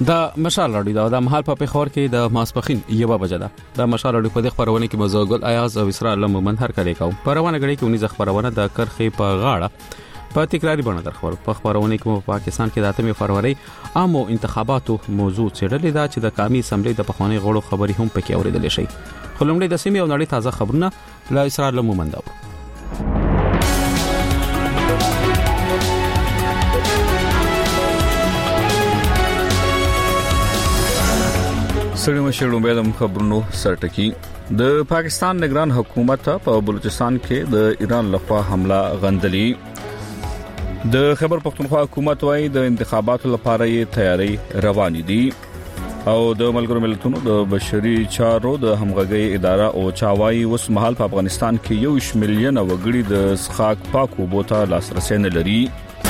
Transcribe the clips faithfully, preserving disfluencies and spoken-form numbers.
د مشال راډیو د مهال په پیښور کې د ماسپخین یوه بجه ده. د مشال راډیو په دغه خبرونه کې مزوګل ایاز او اسراء الله مومن هر کلی کوم. پرونه غړي کې ونی خبرونه د کرخې په غاړه په تکراری بڼه در خبر په خبرونه کې په پاکستان کې د اتمې فروری عامو انتخاباتو موضوع څېړلې ده چې د قومي اسمبلی د پخوانی غړو خبري هم پکې اوریدل شي. خلمړي د سیمې او نړۍ تازه خبرونه لا اسراء الله مومن دا سړي مشرون به د خبرونو سرټکی. د پاکستان نگران حکومت په بلوچستان کې د ایران لخوا حمله غندلي. د خیبر پختونخوا حکومت وايي د انتخاباتو لپاره یې تیاری روان دي او د ملګرو ملتونو د بشري چارو د همغږي اداره او چاوای اوس مهال په افغانستان کې یو شمېر ملیونه وګړي د سخاک پاکو بوته لاسرسي نه لري.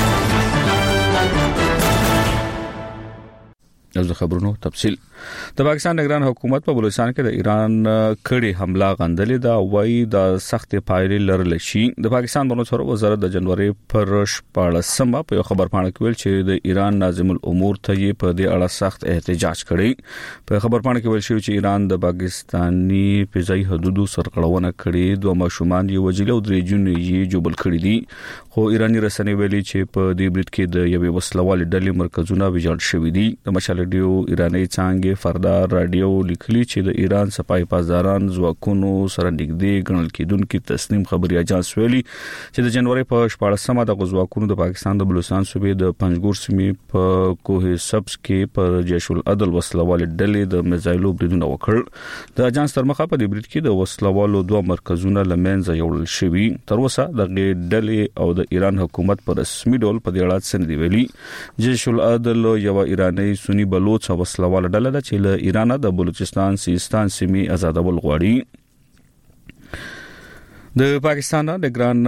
اوس د خبرونو تفصیل. د پاکستان نگران حکومت په بلوچستان کې د ایران کړي حمله غندلې دا وایي د سخت پایلې لرل شي. د پاکستان بهرنیو چارو وزارت د جنوري پر شپاړسمه په خبر پاڼه کې ویل چې د ایران ناظم الامور ته یې په دې اړه سخت احتجاج کړی. په خبر پاڼه کې ویل شوی چې ایران د پاکستاني فضائي حدودو سرغړونه کړې، دوه ماشومان یې وژلي او درې جون یې جوبل کړي دي. خو ایرانی رسنۍ ویلي چې په دې برید کې د یوې وسلوال ډلې مرکزونه ویجاړ شوي دي. د مشال ډیو ایرانی څنګه فردار رادیو لیکلي چې د ایران صفای پاسداران ځواکونو سره نږدې ګڼل کېدونکو تسنیم خبري اجانس ویلي چې د جنوري په شپاړسمه د غزواکونو د پاکستان د بلوچستان صوبې د پنځګور سیمې په کوه سبز کې پر جیش العدل وسلوال ډلې د میزایلو بریدونه وکړ. د اجانس تر مخه په دې برید کې د وسلوالو دوه مرکزونه لمنځه یوړل شوي. تر اوسه د ډلې او د ایران حکومت پر رسمي ډول په دې اړه څه نه دی ویلي. جیش العدل یو ایرانی سنی بلوچ وسلوال ډله ده چې له ایران د بلوچستان سیستان سیمې آزادول غواړي. د پاکستان نگران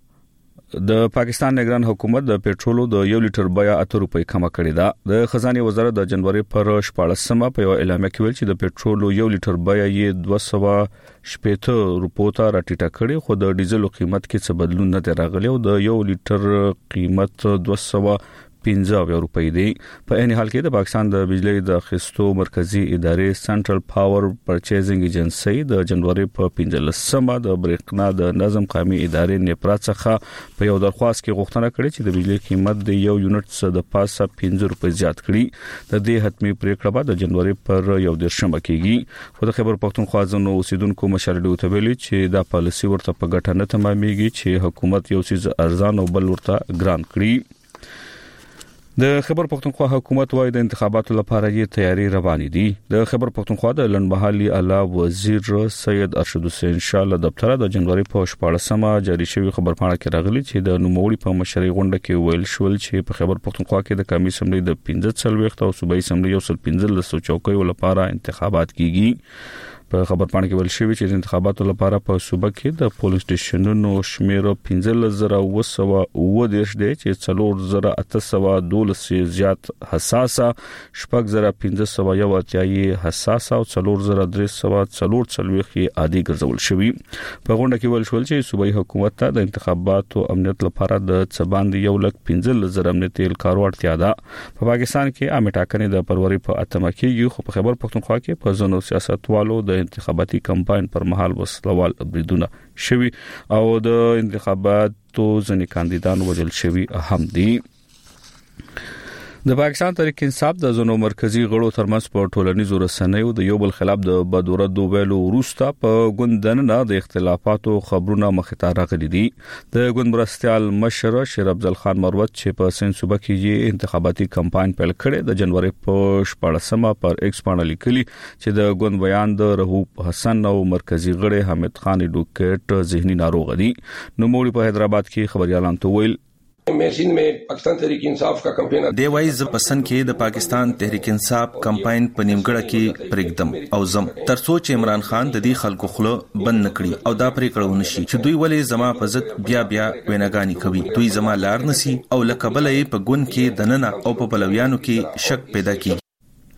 د پاکستان نگران حکومت د پېټرولو د یو لیټر بیه اته روپۍ کم کړې ده. د خزانه وزارت د جنوري پر شپاړسمه په یو اعلامیه کې ویل چې د پېټرولو یو لیټر بیه یې دوه سوه شپږ روپۍ ته راټیټه کړې، خو د ډیزل قیمت کې څه بدلون نه دی راغلی او د یو لیټر قیمت دوه سوه پنځه روپۍ دی. په عین حال کې د پاکستان د بجلی د خستو مرکزی ادارې سنټرل پاور پرچیزینګ ایجنسی د جنوري په پنځلسمه د برېښنا د نظم قومي ادارې نیپرا څخه په یو درخواست کې غوښتنه کړې چې د بجلی قیمت د یو یونټ څخه د پاسه پنځه روپۍ زیات کړي. د دې حتمی پریکړه به د جنوري پر یو درشنبه کېږي. خو د خیبر پختونخوا ځنو اوسیدونکو مشرډو ته ویلي چې دا پالیسي ورته په ګټه نه تمامېږي چې حکومت یو څه ارزان او بل ورته ګران کړي. د خیبر پختونخوا حکومت وايي د انتخاباتو لپاره یې تیاری روان دي. د خیبر پختونخوا د لنډمهالي اعلی وزیر سید ارشد حسین شاه له دفتر د جنوري په شپاړسمه جاری شوی خبر پاڼه کې راغلی چې د نوموړي په مشرۍ غونډه کې ویل شول چې په خیبر پختونخوا کې د قومي اسمبلی د پنځه څلوېښت او صوبایي اسمبلی یو سل پنځلس چوکیو لپاره انتخابات کیږي. په خبر پاڼه کې ویل شوی چې د انتخاباتو لپاره په صوبه کې د پولینګ سټیشنونو شمیر پنځلس زره اوه سوه اوه دېرش دی چې څلور زره اته سوه دولس زیات حساسه، شپږ زره پنځه سوه یو اتیا حساسه او څلور زره درې سوه څلور څلوېښت عادي ګرځول شوی. په غونډه کې ویل شول چې صوبایي حکومت ته د انتخاباتو امنیت لپاره د څباندې یو لک پنځلس زره امنیتي اهلکارو اړتیا ده. په پاکستان کې عامه ټاکنې د فروری په اتمه کې خو په خیبر پختونخوا کې په ځینو سیاستوالو د انتخاباتي کمپاین پر مهال وسلوال بریدونه شوي او د انتخاباتو ځینې کاندیدان وژل شوي هم دي. د پاکستان تحریک انصاف د زونو مرکزی غړو ترمنځ په ټولنیزو رسنیو د یو بل خلاف د بدورد ویلو وروسته په ګوندنه د اختلافاتو خبرونه مخته راغلي دي. د ګوند مرستيال مشر شیر افضل خان مروت چې په سین صوبه کې انتخاباتي کمپاین پیل کړي د جنوري په شپاړسمه پر ایکس باندې لیکلي چې د ګوند بیان د رهوب حسن او مرکزی غړي حمید خان ډوکټ ذهني ناروغ دي. نو موږ په حیدرآباد کې خبريالان ته ویل میشین में पाकिस्तान तहरीक इंसाफ का कैंपेन دی وای ز پسند کې د پاکستان تحریک انصاف کمپاین په نیمګړه کې پرېږدم او زم ترڅو چې عمران خان د دې خلکو خله بند نکړي او دا پرېکړه ونشي چې دوی ولې زما په ضد بیا بیا ویناګانی کوي. دوی زما لار نسی او لکبلې په ګون کې دننه او په بلویانو کې شک پیدا کړي.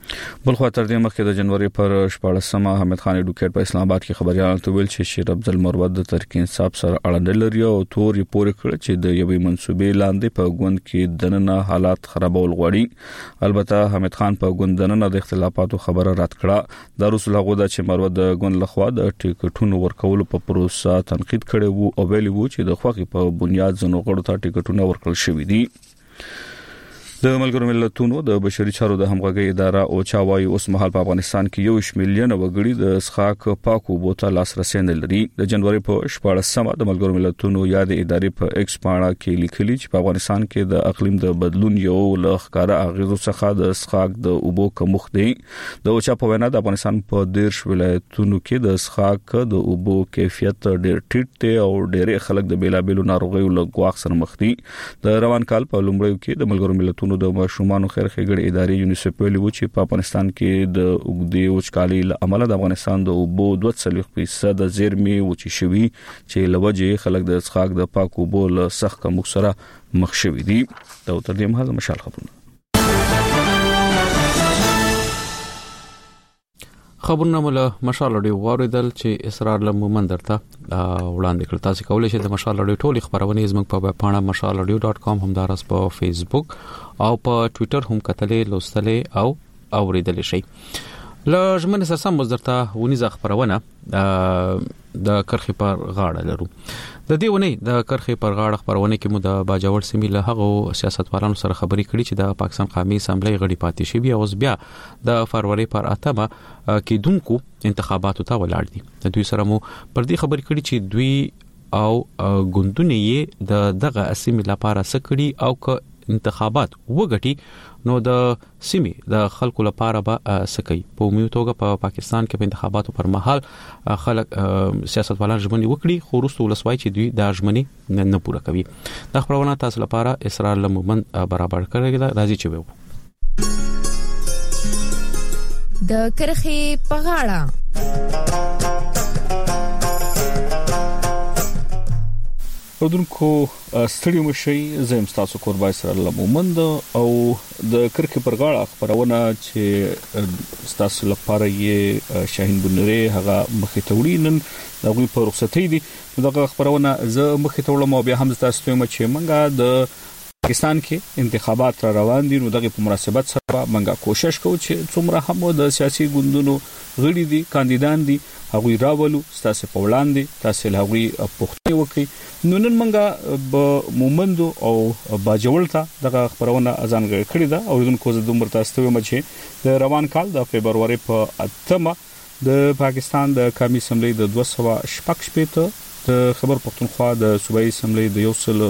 بل خو تر دې مخکې د جنوري پر شپږمه حمید خان اډوکیټ په اسلام آباد کې خبريالانو ته ویل چې شیر عبد المروت د تحریک انصاف سره اړه لري او توري پورې کړ چې د یوې منسوبې لاندې په ګوند کې دننه حالات خرابول غواړي. البته حمید خان په ګوند دننه د اختلافاتو خبره رد کړه. د رسول هغه د چې مروت د ګوند لخوا د ټیکټونو ورکولو په پروسه تنقید کړي وو او ویلي وو چې د خوخي په بنیاد زنو غړو ته ټیکټونه ورکړل شوې دي. د ملګرو ملتونو د بشري چارو د همغږي اداره او چاوي اوس مهال په افغانستان کې یو شمیلیون وګړي د اسخاک پاکو بوتل لاسرسي نه لري. د جنوري په شپږمه د ملګرو ملتونو یاد ادارې په ایکس باندې کې لیکلي چې په افغانستان کې د اقلیم د بدلون یو لخکاره اغیزو څخه د اسخاک د اوبو کمښت دی. د اوچا په وینا د افغانستان په دیرش ولایتونو کې د اسخاک د اوبو کیفیت ډېر ټیټ دی او ډېر خلک د بیلابېلو ناروغیو له ګواښ سره مخ دي. د روان کال په لومړیو کې د ملګرو ملتونو د ماشومان خیر ښېګړې ادارې یونیسف ویلي و چې په افغانستان کې د اوګدې وچکالۍ له امله د افغانستان د اوبو دوه څلوېښت فیصد زیرمې وچې شوي چې له وجې خلک د اسخاک د پاکو اوبو له سخت کمښت سره مخ شوي دي. دا تر دې مهال مشال خبرونه خبرونه مله مشال اډیو واردل چې اسرار له مومن درته وړاندې کړ. تاسو کولای شئ د مشال اډیو ټول خبرونه زموږ په ویب پاڼه مشال اډیو ډاټ کام همدارس په فیسبوک او په ټوئیټر هم کتلې لوستلې او اوریدلې شئ. لږمن سم مزدرته ونیزه خبرونه د کرخي پر غاړه لرو. د دې ونی د کرخي پر غاړه خبرونه کې مو د باجوړ سیمې له هغه سیاستوالانو سره خبرې کړې چې د پاکستان قومي اسمبلی غړي پاتې شي بیا اوس بیا د فروری پر اتمه کې دونکو انتخاباتو ته ولاړ دي. د دوی سره مو پر دې خبرې کړې چې دوی او ګوندونه یې د دغه اسمبلی لپاره سکړي او ک انتخابات وګټي نو د سیمې د خلکو لپاره به سکی په عمومي توګه په پاکستان کې په انتخاباتو پر مهال خلک سیاستوالان ژمنې وکړي خو وروسته ولسوي چې دوی دا ژمنې نه پوره کوي. د خبرونه تاسو لپاره اسرار لمومن برابر کړی دا راځي چې وو د کرخي پغاړه. ودونکو ستړي مشي زم تاسو قربای سره لمومند او د کرخي پر غاړه خبرونه چې تاسو لپاره یې شاهین بنری هغه مخې توړینن دغه په رخصتۍ دي. دغه خبرونه زه مخې توړم او بیا هم تاسو ته چې منګه د پاکستان کې انتخابات را روان دي نو دغه په مناسبت سره منګه کوشش کوو چې څومره هم د سیاسي ګوندونو غړي دي کاندیدان دي هغوی راولو تاسو په وړاندې تاسو له هغوی پوښتنه وکړي. نو نن منګه به مومندو او باجوړ ته دغه خبرونه اذان کړی دا او دونکو زه دومره تاسو ته مچ د روان کال د فبرवरी په اتمه د پاکستان د قومي اسمبلی د دوه سوه شپږ شپږ د خبر پښتونخوا د صوبایي اسمبلی د یو سل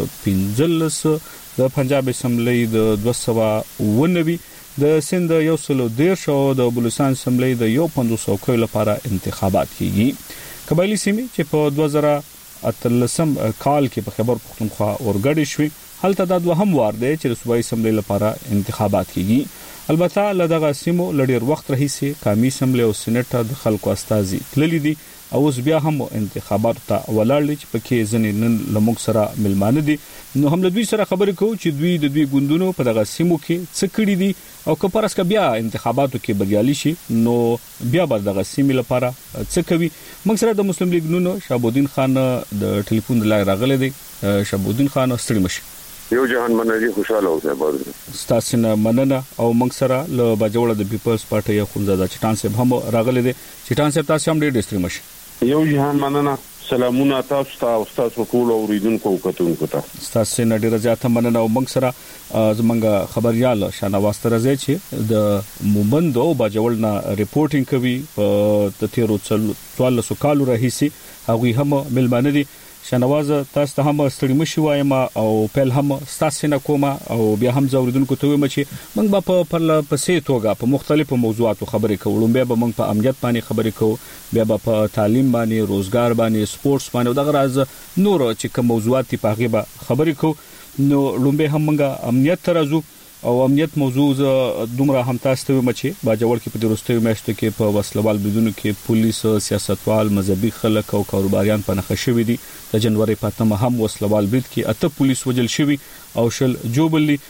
پنځلس د پنجاب اسمبلی د دوه سوه ونوي د سند یو سل دیرش او د بلوچستان اسمبلی د یو پنځوس څوکۍ لپاره انتخابات کیږي. قبایلی سیمې چې په دوه زره اتلسم کال کې په خبر پښتونخوا اورګډې شوې هلته د دوهم وار دی چې د صوبایي اسمبلی لپاره انتخابات کیږي. البته لدغه سیمو لډیر وخت راهیسي قومي اسمبلی او سېنات د خلکو استازي تللی دي او اوس بیا هم انتخابات ته ولاړ چې پکې ځنې نن لموږ سره ملمانه دي. نو هم له دوی سره خبرې کوو چې دوی د دوی ګوندونو په دغه سیمو کې څه کړي دي او که پرسکه بیا انتخاباتو کې بریالي شي نو بیا به دغه سیمې لپاره څه کوي. موږ سره د مسلم لیگ نونو شهابالدین خان د ټلیفون د لارې راغلی دی. شهابالدین خان ستړي مشي یو جهان مننه خوشاله اوسه بازو ستاسو نه مننه او موږ سره له باجوړ د پیپلز پارټي خونزاده چټان صاحب هم راغلی دی. چټان صاحب تاسو هم ډېر ستړي مشي. یو جهان مننه سلامونه تاسو ته او تاسو ټول اوریدونکو او کتونکو ته تاسو نه ډیره زیاته مننه او موږ سره زمونږ خبريال شانواز ترځي چې د مومند او باجوړ نه ریپورتینګ کوي په تیرو څوارلسو کالو راهیسي هغه هم ملمانه دي. شانواز تاسو ته هم ستړي مشي وایم او پهل هم تاسو نه کومه او بیا هم زوریدونکو ته وایم چې موږ به په پرله پسې توګه په مختلفو موضوعاتو خبرې کوو. بیا به موږ په امنیت باندې خبرې کوو بیا به په تعلیم باندې روزګار باندې سپورتس باندې دغه راز نور چې کوم موضوعات په هغه به خبرې کوو. نو لومبه هم موږ امنیت ترازو او امنیت موضوع دومره هم تاسو ته مچي باجوړ کې په دروستوي میاشتو کې په وسلوال بدونو کې پولیس سیاستوال مذهبي خلک او کاروباریان په نخښه شوې دي. د جنوري په اتمه هم وسلوال برید کې اته پولیس وجل شوي او شل جوبلي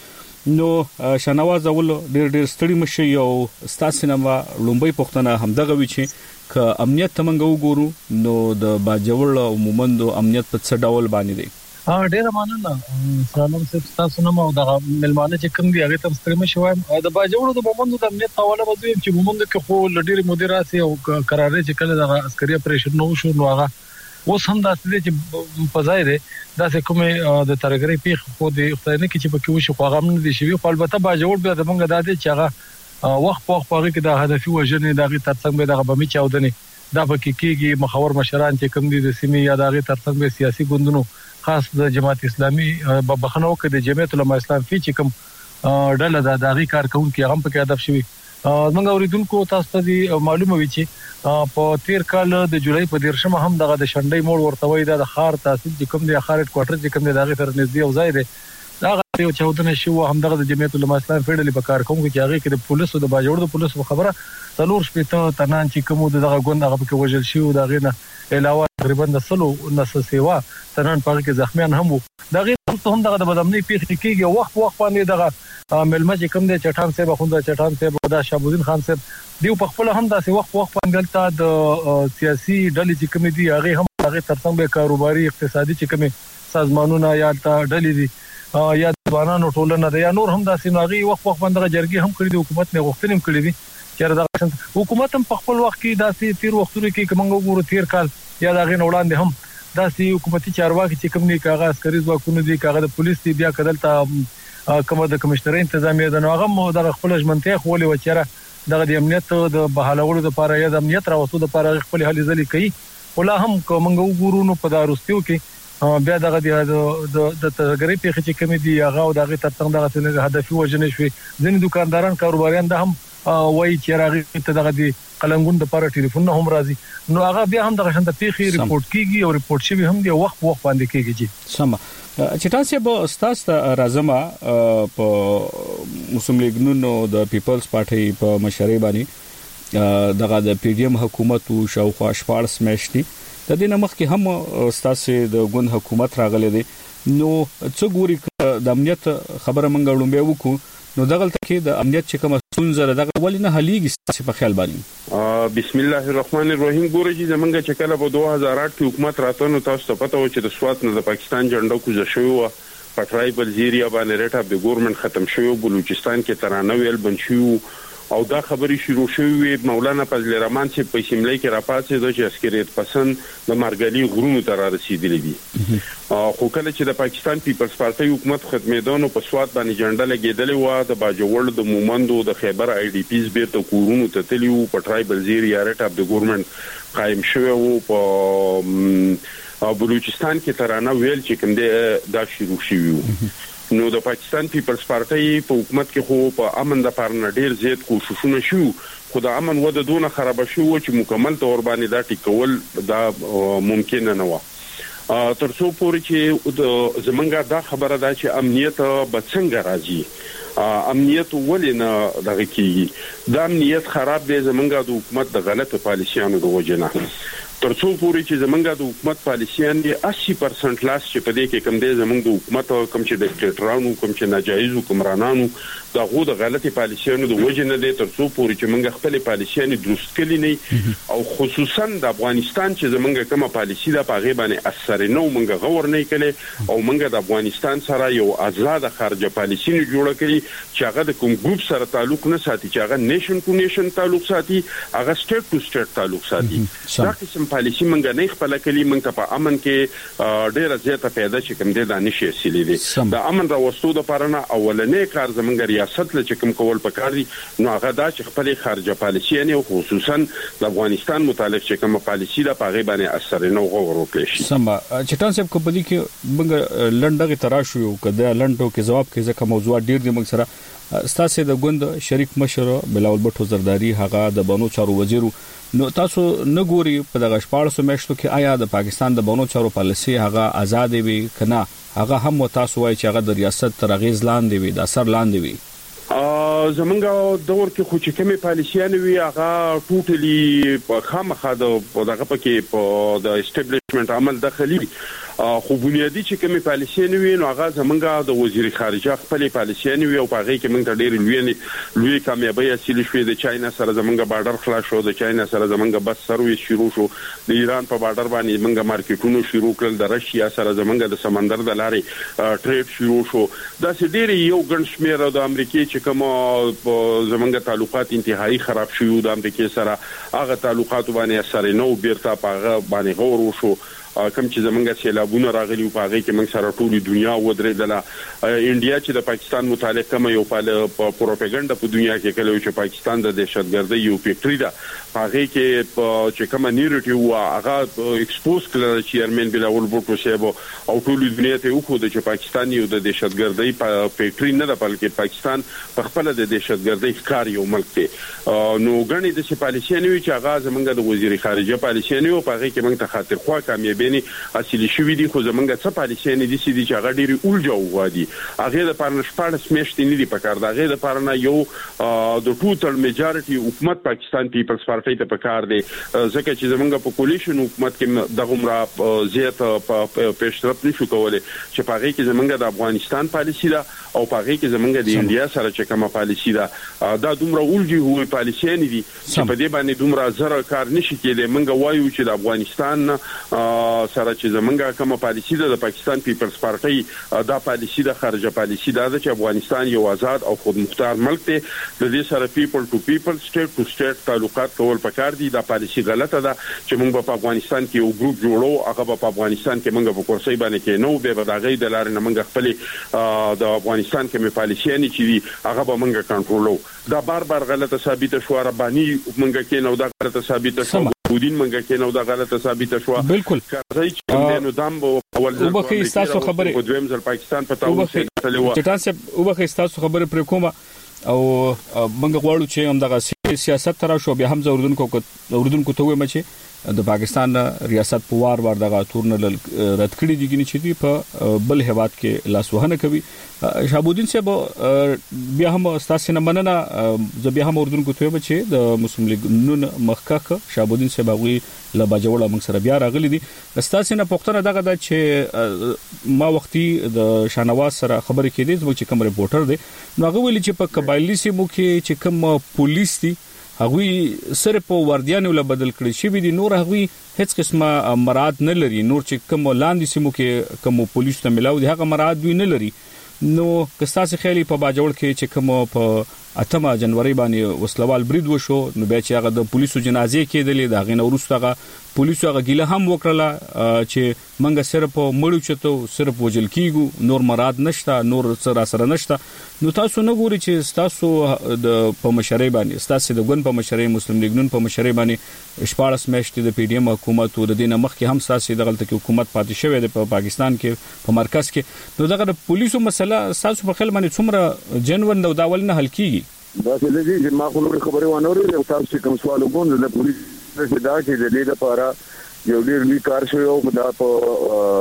نو شنواز اول ډېر ډېر ستړي مشي یو ستاسو نما لومبي پښتنه همدغه وی چې ک امنیت تمنګ وګورو نو د باجوړ عموما د امنیت په څه ډول باندې دی. ها ډېر مننه سلام صاحب تاسو نو د ملمانه چې کوم دی هغه تم ستړي مشي وایم د باجوړ د مومند د امنیت حواله وځي چې مومند کې خو لډيري مدیراسي او قرارې چې کله د عسکري اپریشن نو شو نو هغه اوس هم داسې چې په ځای دی داسې کومه د ترګری پیخ خو د خدای کې چې پکې وشي خو هغه نه دي شوی خو البته باجوړ به د منګه دادې چې هغه وخت په وخت هغه کې د هدفي وژنې دغه ترڅنګ به دغه بمي چاودنې دا پکې کېږي مخاور مشران چې کوم دي د سیمې یا دغه ترڅنګ به سیاسي ګوندونو خاص د جماعت اسلامي بخنو کې د جمعیت العلماء اسلام فی چې کوم ډله د دغه کارکونکو هغه په کې هدف شوی موږ اوریدونکو تاسو ته معلومه وي چې په تیر کال د جولای په دیرشمه هم دغه د شنډۍ موړ ورته وای د خار تحصیل چې کوم دی خار هډ کوارټر چې کوم دی دغه تر نږدې او ځای دی دا یو چودنه شو هم دغه د جمعیت العلماء اسلام فیډرالي په کار کوم چې هغه کې د پولیسو د باجوړ د پولیسو خبره څلور شپته تنان چې کوم دغه غوند هغه په وجل شي او دغه نه علاوه تقریبا د سلو نس سیوا تنان په کې زخمیان هم وو دغه هم دغه د بدامنۍ پیښ کېږي وخت وخت باندې دغه ملما چې کوم دی چټان صاحب خوند چټان صاحب دا شابودین خان صاحب دیو په خپل هم داسې وخت وخت باندې تا د سیاسي ډلې چې کوم دي هغه هم هغه ترڅنګ به کاروباري اقتصادي چې کوم سازمانونه یا ډلې دي یا ځوانانو ټولنه ده یا نور هم داسې ناغي وخت وخت باندې جرګي هم کړی د حکومت نه غوښتنې کړې دي چې دا حکومت هم په خپل وخت کې داسې تیر وختونو کې کومه وګورو تیر کال یا دا غي وړاندې هم داسې حکومتي چارواکي چې کوم نه کاغذ عسکري ځواکونه دي کاغذ د پولیس دی بیا کدل ته کومه د کمشنر انتظامیه د نوغه مو د خپل ژمنته خولي وچره دغه د امنیت د بحالولو لپاره یا د امنیت راوستو لپاره خپل هلي ځلې کوي ولا هم کومنګ وګورو نو په داروستیو کې بیا دغه د د تګری پیخ چې کوم دي هغه دغه ترڅنګ دغه څنګه هدفي وجنې شوی ځینې دکانداران کاروباریان د هم وای چې راغی ته دغه دی قلنګون د لپاره ټلیفون هم راځي نو هغه بیا هم دغه شنت پیخي ریپورت کیږي او ریپورت شوی هم دی وخت وخت باندې کیږي جی سم چې تاسو به ستاسو راځما په مسلم لیگ نو د پیپلز پارټي په مشرۍ باندې دغه د پی ډی ایم حکومت او شاوخوا شپارس میاشتې د دې نمخ کې هم ستاسو د ګوند حکومت راغله دي نو څو ګوري د امنیت خبره منګ وړومبه وکړو نو دغه تلکه د امنیت چې کوم څنګه دغه ولینه هلیږي ستاسو په خیال باندې بسم الله الرحمن الرحیم ګوري چې زمونږ چې کله په دوه هزار آټ کې حکومت راته نو تاسو ته پته و چې د سوات نه د پاکستان جنډو کوزه شوی و پټرای بلزیریا باندې ریټ اف د ګورنمنت ختم شوی بلوچستان کې ترانه ویل بنشو او دا خبري شروع شوی مولانا فضل الرحمن چې په سیملې کې راپاتې د عسکریت پسند د مارګلی غرونو ته رسیدلی دي خو کله چې د پاکستان پیپلز پارټي حکومت ختمېدونو په سوات باندې جنډه لګېدلې و د باجوړ د مومندو د خیبر آی ډی پیز بیرته کورونو ته تلیو پټرای بلزیریا ریټ اف د ګورنمنت قائم شوی و په بلوچستان کې ترانه ویل چې کوم دی دا شروع شوی و نو د پاکستان پیپلز پارټي په حکومت کې خو په امن د پارن ډیر زیات کوششونه شو خو د امن وده دونه خراب شو چې مکمل تور باندې دا ټیکول دا ممکن نه و ترڅو پورې چې زمونږه دا خبره ده چې امنیت به څنګه راځي امنیت ولې نه دغه کیږي دا امنیت خراب دی زمونږه د حکومت د غلطه پالیسیانو د وجنه ترڅو پورې چې زمونږه د حکومت پالیسیان دي اسی پرسنټ لاس چې په دې کې کم دي زمونږ د حکومت کم چې ډیکټیټرانو کم چې ناجایز حکمرانانو دا غو د غلطي پالیسیانو د وجنه دي ترڅو پورې چې مونږ خپل پالیسیان درست کړي نه او خصوصا د افغانستان چې زمونږه کومه پالیسی ده په غیبه باندې اثر نه مونږ غور نه کړي او مونږ د افغانستان سره یو آزاد خارجه پالیسی نه جوړ کړي چې هغه د کوم ګروپ سره تعلق نه ساتي چې هغه نیشن ټو نیشن تعلق ساتي هغه سټیټ ټو سټیټ تعلق ساتي دا قسم پالیسی منګه نه خپل کلی منګ ته په امن کې ډېر زیاته پیدا چې کوم دي د نشي اصلي دي د امن راوستو د پرانه اولنې کار زمونږ ریاست له کوم کول پکاري نو هغه دا چې خپل خارجه پالیسی نه خصوصا د افغانستان متعلق چې کوم پالیسی د پاغي باندې اثر نه غوړ وکړي شي سم چې تاسو په بدی کې منګ لنډغه تراشو یو کده لنډو کې جواب کې ځکه موضوع ډیر دی موږ سره ستاسو د ګوند شریک مشر بلاول بټو زرداری هغه د بانو چارو وزیرو نو تاسو نګوري په دغه شپږ میاشتو کې آیا د پاکستان د بانو چارو پالیسي هغه آزاد وي کنه هغه هم تاسو وایي چې هغه د ریاست تر غیز لاندې وي د اثر لاندې وي زمونږ دور کې خو چې کومه پالیسیانه وي هغه ټوټلی په خامخا د دغه پکې په د اسټابلیشمنت اسټابلیشمنت عمل داخلي خو بنیادی چې کومه پالیسي نه وي نو هغه زمونږه د وزیر خارجه خپل پالیسي نه وي او هغه کې موږ ته ډېر لوی لوی کامیابی حاصل شوې د چاینا سره زمونږه بارډر خلاص شو د چاینا سره زمونږه بس سرویس شروع شو د ایران په بارډر باندې موږ مارکیټونو شروع کړل د رشیا سره زمونږه د سمندر د لارې ټریډ شروع شو دا چې ډېر یو ګڼ شمېر د امریکای چې کوم زمونږه تعلقات انتهایی خراب شوه د امریکای سره هغه تعلقات باندې اثر نه و بیرته پاغه باندې غور وشو کوم چې زمونږه سیلابونه راغلي په هغه کې موږ سره ټولي دنیا ودرېدله انډیا چې د پاکستان متعلق کوم یو پروپاګاندا په دنیا کې کله چې پاکستان د دهشتګردۍ یو فیکټری ده هغه کې چې کوم نیریټیو هغه ایکسپوز کړل چیرمن بلاول بوټو صاحب او ټولي دنیا ته وخو د چې پاکستان یو د دهشتګردۍ فیکټری نه ده بلکې پاکستان په خپل د دهشتګردۍ ښکار یو ملک دی نو غني د پالیسي نه وی چې هغه زمونږه د وزیر خارجه پالیسي نه او په هغه کې موږ ته خاطر خوا کامیابی نه اصلي شوې دي خو زمونږه څه پالیسي نه دي چې هغه ډېری اولجو وادي هغه د پارنشپاړ سمیشت نه دي پکار دا هغه د پارنه یو د ټوټل میجارټي حکومت پاکستان پیپلز پارټي ته پکار دي ځکه چې زمونږه په کولیشن حکومت کې د عمره زیات پیشرفت نشو کولای چې په هغه کې زمونږه د افغانستان پالیسي ده او په هغه کې زمونږه د انډیا سره چې کومه پالیسي ده دا دومره اولجی هوې پالیسي نه دي چې په دې باندې دومره زره کار نشي کېدای موږ وایو چې د افغانستان سره چې زمونږه کومه پالیسي ده د پاکستان پیپلز پارټي دا پالیسي د خارجه پالیسي ده چې افغانستان یو آزاد او خودمختار ملک دی د دې سره پیپل ټو پیپل سټیټ ټو سټیټ تعلقات کول پکار دي دا پالیسي غلطه ده چې موږ په افغانستان کې یو ګروپ جوړو هغه په افغانستان کې موږ په کورسۍ باندې کې نو به د غي د لارې نه موږ خپل د افغانستان کې مې پالیسي نه چې هغه به موږ کنټرولو دا بار بار غلطه ثابت شو رباني موږ کې نو دا غلطه ثابت شو ودین منګه کې نو دا غلطه ثابت شو بالکل راځي چې نو دام اول ځل په کې تاسو خبره په دویم ځل پاکستان په تاسو ته چې تاسو وبخې تاسو خبره پر کومه او منګه غواړو چې هم دغه سیاست تر شو بیا هم زوردونکو زوردونکو ته ومه چې د پاکستان ریاست په وار وار دغه تورنل رد کړی دي چې دی په بل هواد کې لاسوهنه کوي شابودین صاحب بیا هم تاسو نه مننه ز بیا هم اردن کو ته چې د مسلم لیگ نون مخکخ شابودین صاحب غوي ل باجوړه موږ سره بیا راغلي دي تاسو نه پوښتنه دغه د چې ما وختي د شانواز سره خبرې کېدې چې کوم ریپورټر دی نو هغه ویلي چې په قبایلی سیمو کې چې کوم پولیس دي هغه سره په وردیانو له بدل کړی شي دي نور هغه هیڅ قسمه مراد نه لري نور چې کوم لاندې سیمو کې کوم پولیس ته ملاو دي هغه مراد وی نه لري نو کستاسي خېلي په باجوړ کې چې کوم په اتمه جنوري باندې وسلوال برید وشو نو بیا چې هغه د پولیسو جنازې کېدلې دا غي نو ورستغه پولیسو هغه ګيله هم وکړه چې منګه صرف مړو چته صرف وجل کیګو نور مراد نشته نور سره سره نشته نو تاسو نه ګوري چې تاسو د په مشرۍ باندې تاسو د ګون په مشرۍ مسلم لیگ نون په مشرۍ باندې شپارس میاشتې د پی ډی ایم حکومت او د دینه مخ کې هم تاسو د غلطه کې حکومت پاتې شوی د په پاکستان کې په مرکز کې نو دغه پولیسو مسله تاسو په خل باندې څومره جنون د داول نه حل کیږي دا چې لږی چې ما خو نور خبرې وانه لري تاسو چې کوم سوال وګورئ د پولیس دا چې د دې لپاره یو ډیر لوی کار شوی او دا په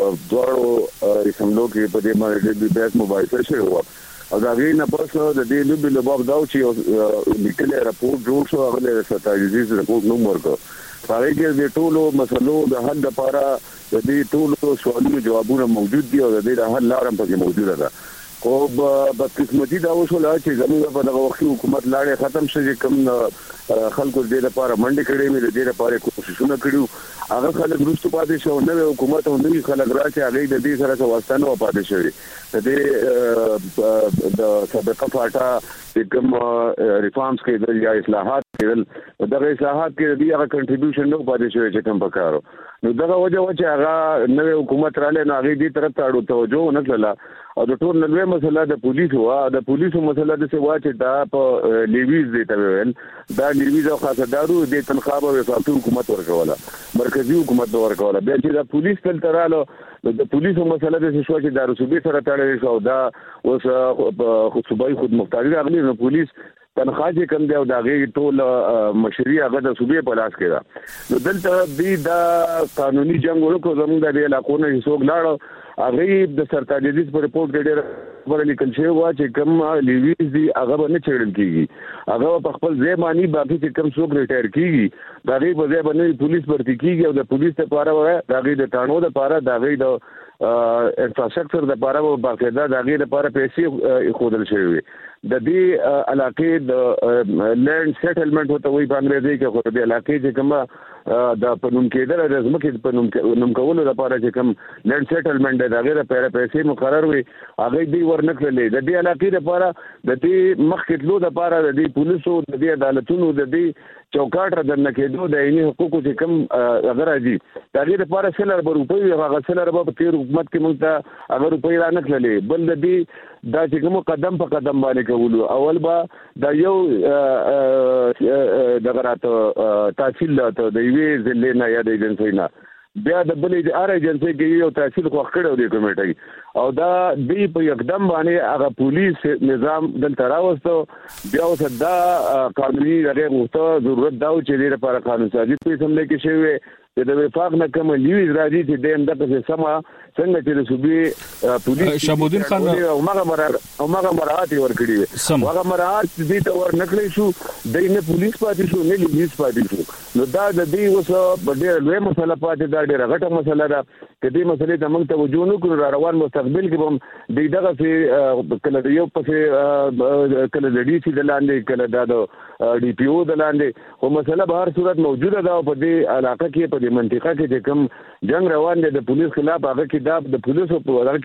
دوړو سملو کې په دې باندې د بیس موبایل شوی و او دا غي نه پس د دې لوبي له باب دا چې لیکل راپور جوړ شو هغه د ستایزیز راپور نو ورکو هغه کې د ټولو مسلو د حل لپاره د دې ټولو سوالونو جوابونه موجود دي او د دې حل لارم پکې موجوده ده او په قسمتي دا وشول چې زموږ په دغه وخت حکومت لاړې ختم شې کوم خلکو دې لپاره منډه کړې مې دې لپاره کوششونه کړیو هغه خلک روستو پاتې شو نو حکومت او نوی خلک راځي هغه د دې سره واسطانه پاتې شوی د دې د سابقه پاټا کوم ریفارمز کې د اصلاحات کې دغه اصلاحات کې دې هغه کنټریبیوشن نو پاتې شوی چې کوم پکارو نو دغه وجه و چې هغه نوې حکومت رااله نو هغه دې طرف ته اړو توجه نه کړله او د ټول نوې مسله د پولیسو وا د پولیسو مسله د څه وا چې دا په لیویز دی ته ویل دا لیویز او خاصدارو د تنخواه او وفاقي حکومت ورکوله مرکزی حکومت ورکوله بیا چې دا پولیس تل تراله د پولیسو مسله د څه شو چې د رسوبي سره تړلې شو دا اوس خو صوبایي خود مختاري راغلي نو پولیس تنخواه چې کم دی او دا غي ټول مشري هغه د صوبې په لاس کې ده. نو دلته د دا قانوني جنگ ورکو زموږ د علاقو نه هیڅوک لاړ هغه د سرتاجدیز په ریپورت کې ډېر خبره لیکل شوی و چې کم لیویز دی هغه نه چړل کیږي هغه په خپل ځای باندې باقي چې کم څوک ریټایر کیږي دا غي په ځای باندې پولیس ورته کیږي او د پولیس لپاره وای دا غي د ټانو لپاره دا غي د انفراستراکچر لپاره باقاعده دا غي لپاره پیسې خودل شوی د دې علاقې د لینډ سیټلمنٹ هوته وي په انګریزي کې خو د علاقې چې کومه د پنوم کېدل د زمکه پنوم نوم کولو لپاره چې کوم لینډ سیټلمنٹ د غیر پیره پیسې مقرر وي هغه دی ورنکړلې د دې علاقې لپاره د دې مخکې تلو لپاره د دې پولیسو د دې عدالتونو د دې چوکاټ راځنه کېدو د عیني حقوقو چې کوم اگر راځي د غیر لپاره سلر روپۍ هغه سلر په تیر حکومت کې موږ ته هغه روپۍ را نکړلې بل د دې دا چې کوم قدم په قدم باندې کولو اول با دا یو دغه راته تحصیل ته د یوې ضلع نه یا د ایجنسی نه بیا د بلې د ار ایجنسی کې یو تحصیل خو کړو د کمیټې او دا دی په یکدم باندې هغه پولیس نظام دلته راوستو بیا اوس دا قانوني هغه غوښته ضرورت دا چې لپاره قانون سازي په سم کې شوی د وفاق نه کوم لیوز راځي چې دیم دغه سما څنګه چې د صوبې پولیس شهابالدین خان او هغه مراد او هغه مراد ورکړي هغه مراد دې ته ور نکړې شو د نه پولیس پاتې شو نه لیوز پاتې شو نو دا د دې اوس په ډېر لوی مسله پاتې دا ډېر غټه مسله ده کدي مسلې ته موږ توجه نکړو را روان مستقبل کې هم د دغه چې کله یو پسې کله د ډي سي د لاندې کله د ډي پی او د لاندې خو مسله به هر صورت موجوده ده په دې علاقه کې په دې منطقه کې چې کوم جنگ روان دی د پولیس خلاف هغه کې دا د پولیسو په وړاندې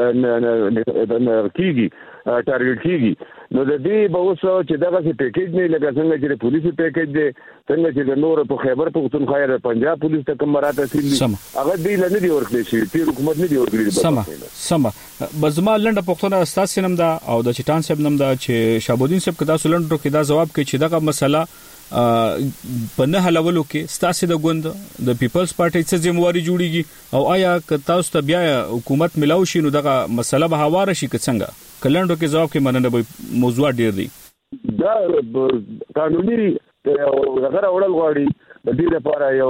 کیږي ټارګټ کیږي نو د دې به اوس چې دغه څه پیکیج نه لګا څنګه چې پولیسو پیکیج دی څنګه چې د نور په خیبر پختونخوا یا پنجاب پولیس ته کوم راته تحصیل دي هغه دی نه دی ورکړي شي تیر حکومت نه دی ورکړي سم سم بزما لنډه پښتنه استاد سینم دا او د چټان صاحب نم دا چې شهابالدین صاحب کدا سولندرو کې دا جواب کوي چې دغه مسله په نه حلولو کې ستاسو د ګوند د پیپلز پارټي څخه ځمواري جوړیږي او آیا که تاسو ته بیا حکومت ملاوي شي نو دغه مسله به هواره شي که څنګه کلندو کې جواب کې مننه به موضوع ډیر دی دا قانوني هغه اورل غواړي د دې لپاره یو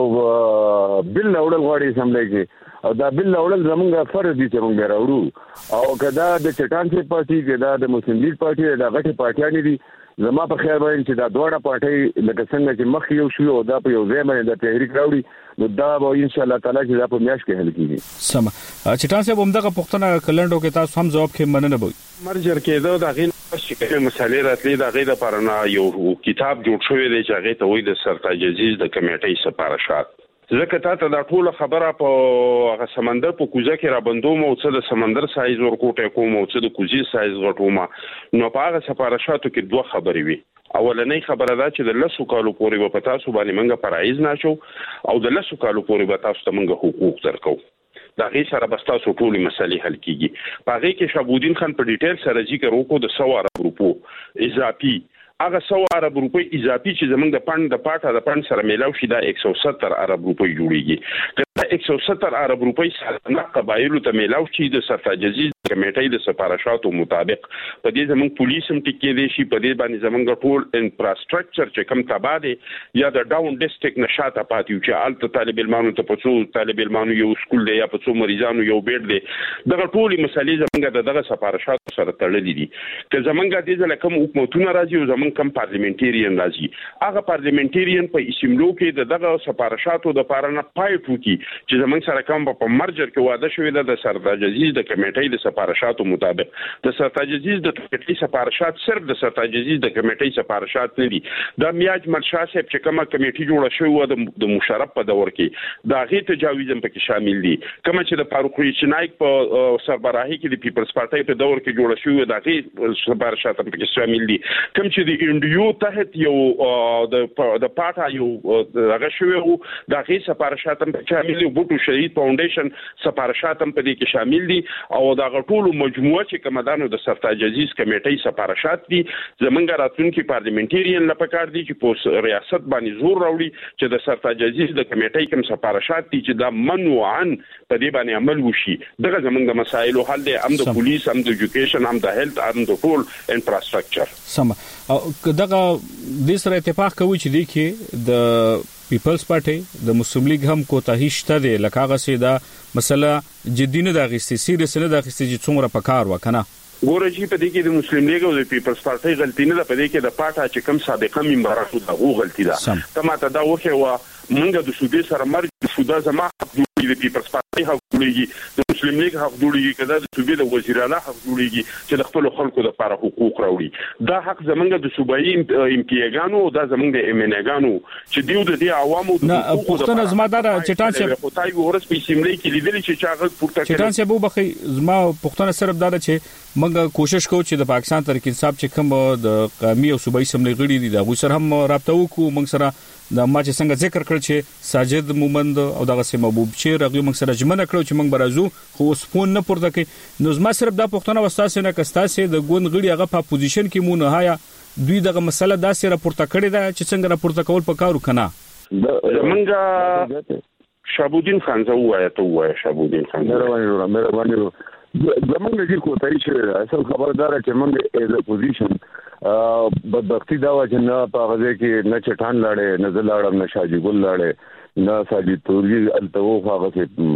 بل اورل غواړي سملای کې او دا بل اورل زمونږه فرض دي چې موږ راوړو او کدا د چټان سي پارټي کدا د مسلم لیگ پارټي دا غټي پارټیان دي زما په خیال باندې چې دا دوړه پارټي لکه څنګه چې مخ یو شو او دا په یو ځای باندې د تحریک راوړي نو دا به ان شاء الله تعالی چې دا په میاش کې حل کیږي سم چې تاسو هم دغه پښتنه کلندو کې تاسو هم جواب کې مننه وي مرجر کېدو دا غین چې مسالې راتلې دا غي د پرنا یو کتاب جوړ شوی دی چې هغه ته وایي د سرتاج عزیز د کمیټې سپارښت ځکه تاسو دا ټول خبره په هغه سمندر په کوزه کې را بندوم او څه د سمندر سایز ورکوټه کوم او څه د کوزي سایز غټوم نو په هغه سپارښتو کې دوه خبرې وي اولنۍ خبره دا چې د لسو کالو پورې په تاسو باندې منګه پرایز نشو او د لسو کالو پورې به تاسو ته منګه حقوق درکو دا غي سره بستا سو ټول مسلې حل کیږي په هغه کې شهابالدین خان په ډیټیل سره ذکر وکړو د سو عرب روپو اضافي هغه سو عرب روپۍ اضافي چې زمونږ د پاند د پاټه د پاند سره میلاو شي دا یک سو ستر عرب روپۍ جوړیږي دا یک سو ستر عرب روپۍ سره قبایلو ته میلاو شي د سرتاج عزیز کمیټې د سپارښتاتو مطابق په دې زمونږ پولیس هم ټکی دی شي په دې باندې زمونږ ټول انفراستراکچر چې کم تبا دی یا د ډاون ډیسټریکټ نشاته پاتیو چې الته طالب علمانو ته پڅو طالب علمانو یو سکول دی یا پڅو مریضانو یو بیډ دی دغه ټول مسلې زمونږ دغه سپارښتاتو سره تړلې دي چې زمونږ د دې لکه حکومتونه راځي او زمونږ کم پارلیمنټریان راځي هغه پارلیمنټریان په اسمبلو کې دغه سپارښتاتو د پارانه پایټ وکي چې زمونږ سره کوم په مرجر کې واده شوی د سرتاج عزیز د کمیټې د سپارښتاتو مطابق د سرتاج عزیز د کمیټې سپارښت صرف د سرتاج عزیز د کمیټې سپارښت نه دي دا میاج مرشاه صاحب چې کومه کمیټې جوړه شوی و د مشرف په دور کې دا غي تجاویز هم پکې شامل دي کومه چې د فاروق چنایک په سربراهي کې د پیپلز پارټي په دور کې جوړه شوی دا غي سپارښت هم پکې شامل دي کوم چې د انډیو تحت یو د د پاټا یو هغه شوی وو دا غي سپارښت هم شامل دي بوټو شهید فاونډیشن سپارښت هم په دې کې شامل دي او دا دغه ټول مجموعه چې کمدانو د سرتاج عزیز کمیټې سفارشات دي زمونږ راتلونکي پارلیمنټریان لپاره دي چې په ریاست باندې زور راوړي چې د سرتاج عزیز د کمیټې کوم سفارشات دي چې دا منوعاً په دې باندې عمل وشي دغه زمونږ د مسایلو حل دی هم د پولیس هم د ایجوکیشن هم د هیلث هم د ټول انفراستراکچر سم او دغه د سره اتفاق کوي چې دی کې د پیپلز پارټي د مسلم لیگ هم کوتاهی شته دی لکه هغه سي دا مسله جدي نه د غستې سیریس نه د غستې چې څومره پکار وکنه ګوره چې په دې کې د مسلم لیگ او د پیپلز پارټي غلطي نه ده په دې کې د پاټا چې کوم سابقه ممبرانو دا او غلطي ده ته ماته دا وخه وا مونږ د سودې سره مرګ سودا زما د پیپلز پارټي حق جوړیږي د مسلم لیگ حق جوړیږي کله د صوبې د وزیر اعلی حق جوړیږي چې د خپل خلکو لپاره حقوق راوړي دا حق زمونږ د صوبایي امپیګانو او دا زمونږ د ایمنګانو چې دیو د دې عوامو د حقوقو د زما دا چټان چې خدای ورس په سیملې کې لیدل چې چاغه پورته کړي چټان چې بو بخي زما پښتنه صرف دا چې موږ کوشش کوو چې د پاکستان تحریک انصاف چې کوم د قومي او صوبایي سیملې غړي دي دا غو سره هم رابطه وکړو موږ سره د ما چې څنګه ذکر کړ چې ساجد مومند او دغه سیمه محبوب چې رغي موږ سره جمعنه کړو چې موږ برازو خو سپون نه پورته کې نو زما صرف دا پښتنه وستاسه نه کستاسه د ګوند غړي هغه په پوزیشن کې مونږ نهایا دوی دغه مسله داسې راپورته کړی دا چې څنګه راپورته کول پکارو کنه زمونږ شابودین خان زه وایم ته وایم شابودین خان مهرباني مهرباني زمونږ د کوتای شي اصل خبردار چې موږ ایز ا پوزیشن بدبختی دا و چې نه په غزه کې نه چټان لاړې نه زلاړم نه شاجي ګل لاړې نه ساجي توري التو هغه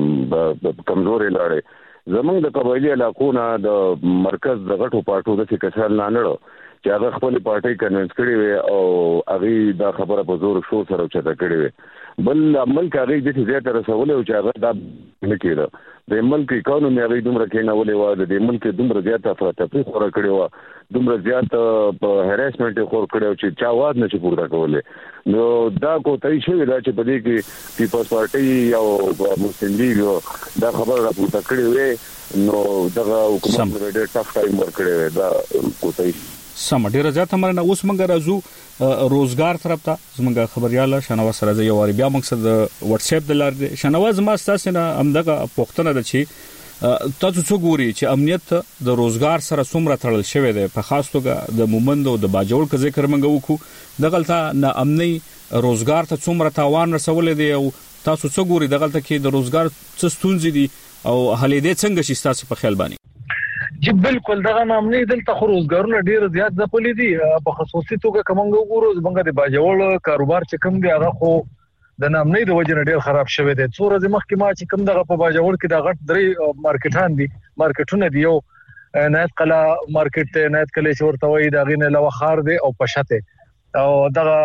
کې کمزورې لاړې زمونږ د قبایلی علاقو نه د مرکز د غټو پارټو د کسان نه نړو چې هغه خپل پارټي کنوینس کړي وي او هغه دا خبره په زور شو سره چته کړي وي بل عمل کوي د دې زیاته رسول او چې هغه دا نه کېده د ملک اکانومي هغه دومره کې نه ولې و د ملک دومره زیاته افراطي خور کړي و دومره زیاته په هراسمنت خور کړي چې چا واز نه پورته کولې نو دا کوتای شي دا چې په دې کې پیپلز پارټي او مسلم لیگ دا خبره راپورته کړي وي نو دا حکومت ډېر ټاف ټایم ورکړي دا کوتای سم ډیره زیاته مرنه اوس موږ راځو روزګار طرف ته زموږ خبرياله شنواز سره یو واری بیا موږ سره د واتس اپ د لار شنواز ما تاسو نه همدغه پوښتنه ده چې تاسو څو ګوري چې امنیت د روزګار سره څومره تړل شوی دی په خاص توګه د مومند او د باجوړ ک ذکر موږ وکړو دغلطه نه امني روزګار ته څومره تاوان رسول دی او تاسو څو ګوري دغلطه کې د روزګار څه ستونزې دي او هلې دې څنګه شي تاسو په خیال باندې چې بالکل دغه نامني دلته خو روزګارونه ډیر زیات ځپلې دي په خصوصي توګه کومنګ وګورو زمونږ د باجوړ کاروبار چې کوم دی هغه خو د نامني د وجه ډیر خراب شوی دی څو ورځې مخکې ما چې کوم دغه په باجوړ کې د غټ درې مارکیټان دي مارکیټونه دی یو نایت قلا مارکیټ ته نایت کله چې ورته وي دا غینه لوخار دی او پښته او دغه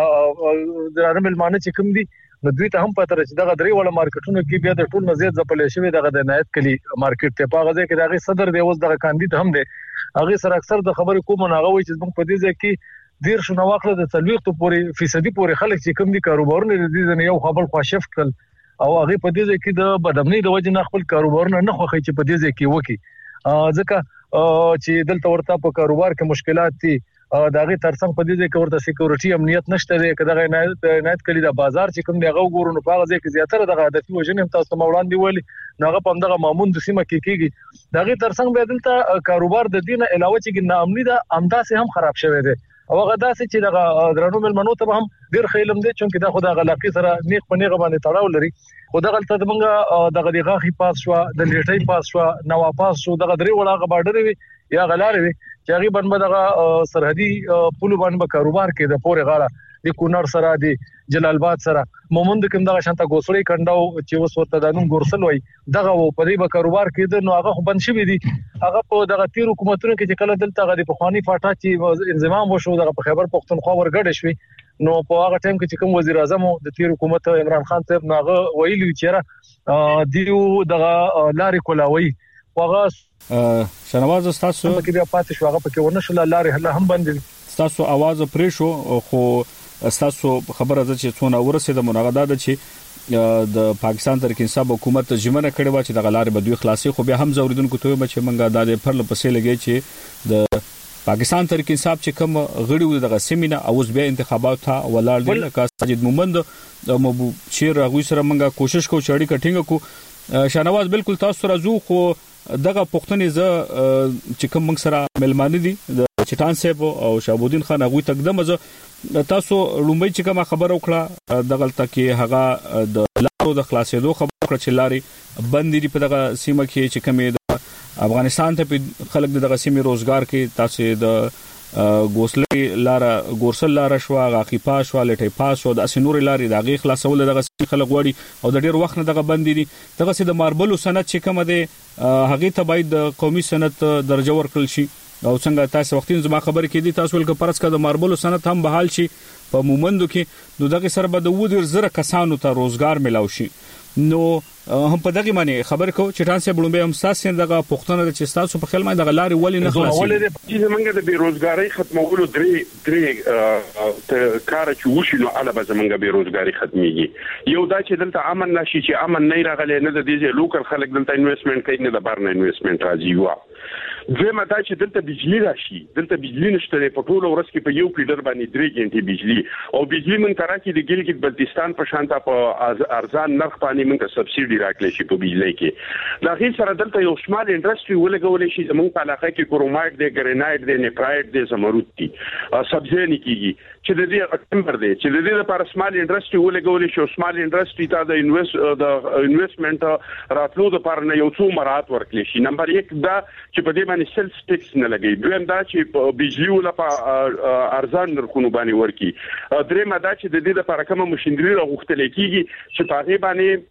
د رملمانه چې کوم دی نو دوی ته هم پته چې دغه درې وړ مارکیټونو کې بیا د ټول نزيد ځپلې شوی دغه د نایت کلی مارکیټ ته په غزه کې دغه صدر دی اوس دغه کاندید هم دی هغه سره اکثر د خبرې کوم نه غوي چې موږ په دې ځکه کې ډیر شنو واخله د تلويختو پورې فیصدي پورې خلک چې کوم دي کاروبارونه دي نه یو خپل خواشفت کړ او هغه په دې ځکه د بدامنۍ د وجه نه خپل کاروبارونه نه خوخي چې په دې ځکه وکی ځکه چې دلته ورته په کاروبار کې مشکلات دي داغه ترڅنګ په دې ځکه ورته سکیورټي امنیت نشته دی کله نه نایت کلی د بازار چې کوم دی هغه وګورو په هغه ځکه زیاتره دغه هدفي وجنه تاسو موړان دی ویلي ناغه په دغه مامون د سیمه کې کیږي دغه ترڅنګ به دلته کاروبار د دینه علاوه چې ناامني د امداسه هم خراب شوی دی او هغه داسې چې دغه درنو ملمنو ته هم ډیر خیلم دي چې دا خدای غلاقي سره نیک په نیغه باندې تړاو لري خدای غلطه دمنګ دغه دی غاخي پاس شو د لیټي پاس شو نو واپس شو دغه درې وړاغه بارډر وي یا غلار وي چې هغه باندې دغه سرحدي پول باندې کاروبار کې د پورې غاړه د کونړ سره د جلال آباد سره مومند کوم دغه شانته ګوسړی کنداو چې وس ورته د نوم ګورسل وای دغه په دې به کاروبار کې نو هغه بند شوی دي هغه په دغه تیر حکومتونو کې چې کله دلته غدي په خواني فاټا چې انضمام وشو دغه په خیبر پختونخوا ورګډ شوی نو په هغه ټیم کې چې کوم وزیر اعظم د تیر حکومت عمران خان صاحب ناغه ویلي چې دیو دغه لارې کولاوي هغه شنواز تاسو کې بیا پاتې شو هغه پکې ونه شو لارې هله هم بندې تاسو आवाज پرې شو خو تاسو خبره ده چې څونه ورسېده مناغده ده چې د پاکستان تحریک انصاف حکومت جمعنه کړي و چې د غلار بدوي خلاصي خو بیا هم زوریدونکو ته چې منګه د پر لپسې لګي چې د پاکستان تحریک انصاف چې کوم غړي د سیمینه اوس بیا انتخابات ته ولاړ دي لکه ساجد مومند او محبوب شیر غوي سره منګه کوشش کو چړی کټینګ کو شنواز بالکل تاسو راځو خو دغه پښتنې ز چې کوم موږ سره ملمانه دي د چټان صاحب او شهابالدین خان هغه تقدم ز تاسو لومبي چې کوم خبر وکړه دغه تکي هغه د لارو د خلاصېدو خبر وکړه چې لاري بند دي په دغه سیمه کې چې کومه د افغانستان ته خلک دغه سیمه روزګار کې تاسو د ګوسلې لار ګورسل لار شو غاقیپا شو لټي پاس او د اسنور لاري دغه خلاصول دغه خلک وړي او د ډیر وخت نه دغه بند دي دغه سي د ماربل سند چې کومه ده هغه ته باید د قومي سند درجه ورکړل شي او څنګه تاسو وختین زما خبر کې دي تاسو ولکه پرسکه د ماربل سند هم بحال شي په مومندو کې نو دغه سره به د ودر زره کسانو ته روزګار ملاوي شي نو هم په دغه معنی خبر کو چې تاسو بلومبه هم تاسو دغه پښتنه چې تاسو په خیال مې دغه لاري ولې نه خلاصي ولې چې زمونږ د بیروزګاری ختمولو درې درې کار چې وشي نو علاوه زمونږ بیروزګاری ختميږي یو دا چې دلته امن نشي چې امن نه راغلی نه د دې لوکل خلک دلته انویسټمنټ کوي نه د بارنه انویسټمنټ راځي وا دویمه دا چې دلته بجلی راشي دلته بجلی نشته په ټول ورځ کې په یو پیډر باندې درې غنټې بجلی او بجلی من ترا کې د ګلګت بلتستان په شانته په ارزان نرخ باندې موږ سبسيډي راکړل شي په بجلی کې دا غي سره دلته یو شمال انډستری ولګول شي زموږ په علاقه کې کرومایټ دی ګرینایټ دی نیپرایټ دی زمرود دی سبزی نه کیږي چې د دې ټمبر دی چې د دې لپاره شمال انډستری ولګول شي شمال انډستری ته د انویست د انویسټمنټ راتلو لپاره نه یو څو مرات ورکړل شي نمبر یک دا چې په دې باندې سیلز ټیکس نه لګي دویم دا چې بجلی ولپاره ارزان نرخونه باندې ورکي دریم دا چې د دې لپاره کوم ماشينري راغوښتل کیږي چې په هغه باندې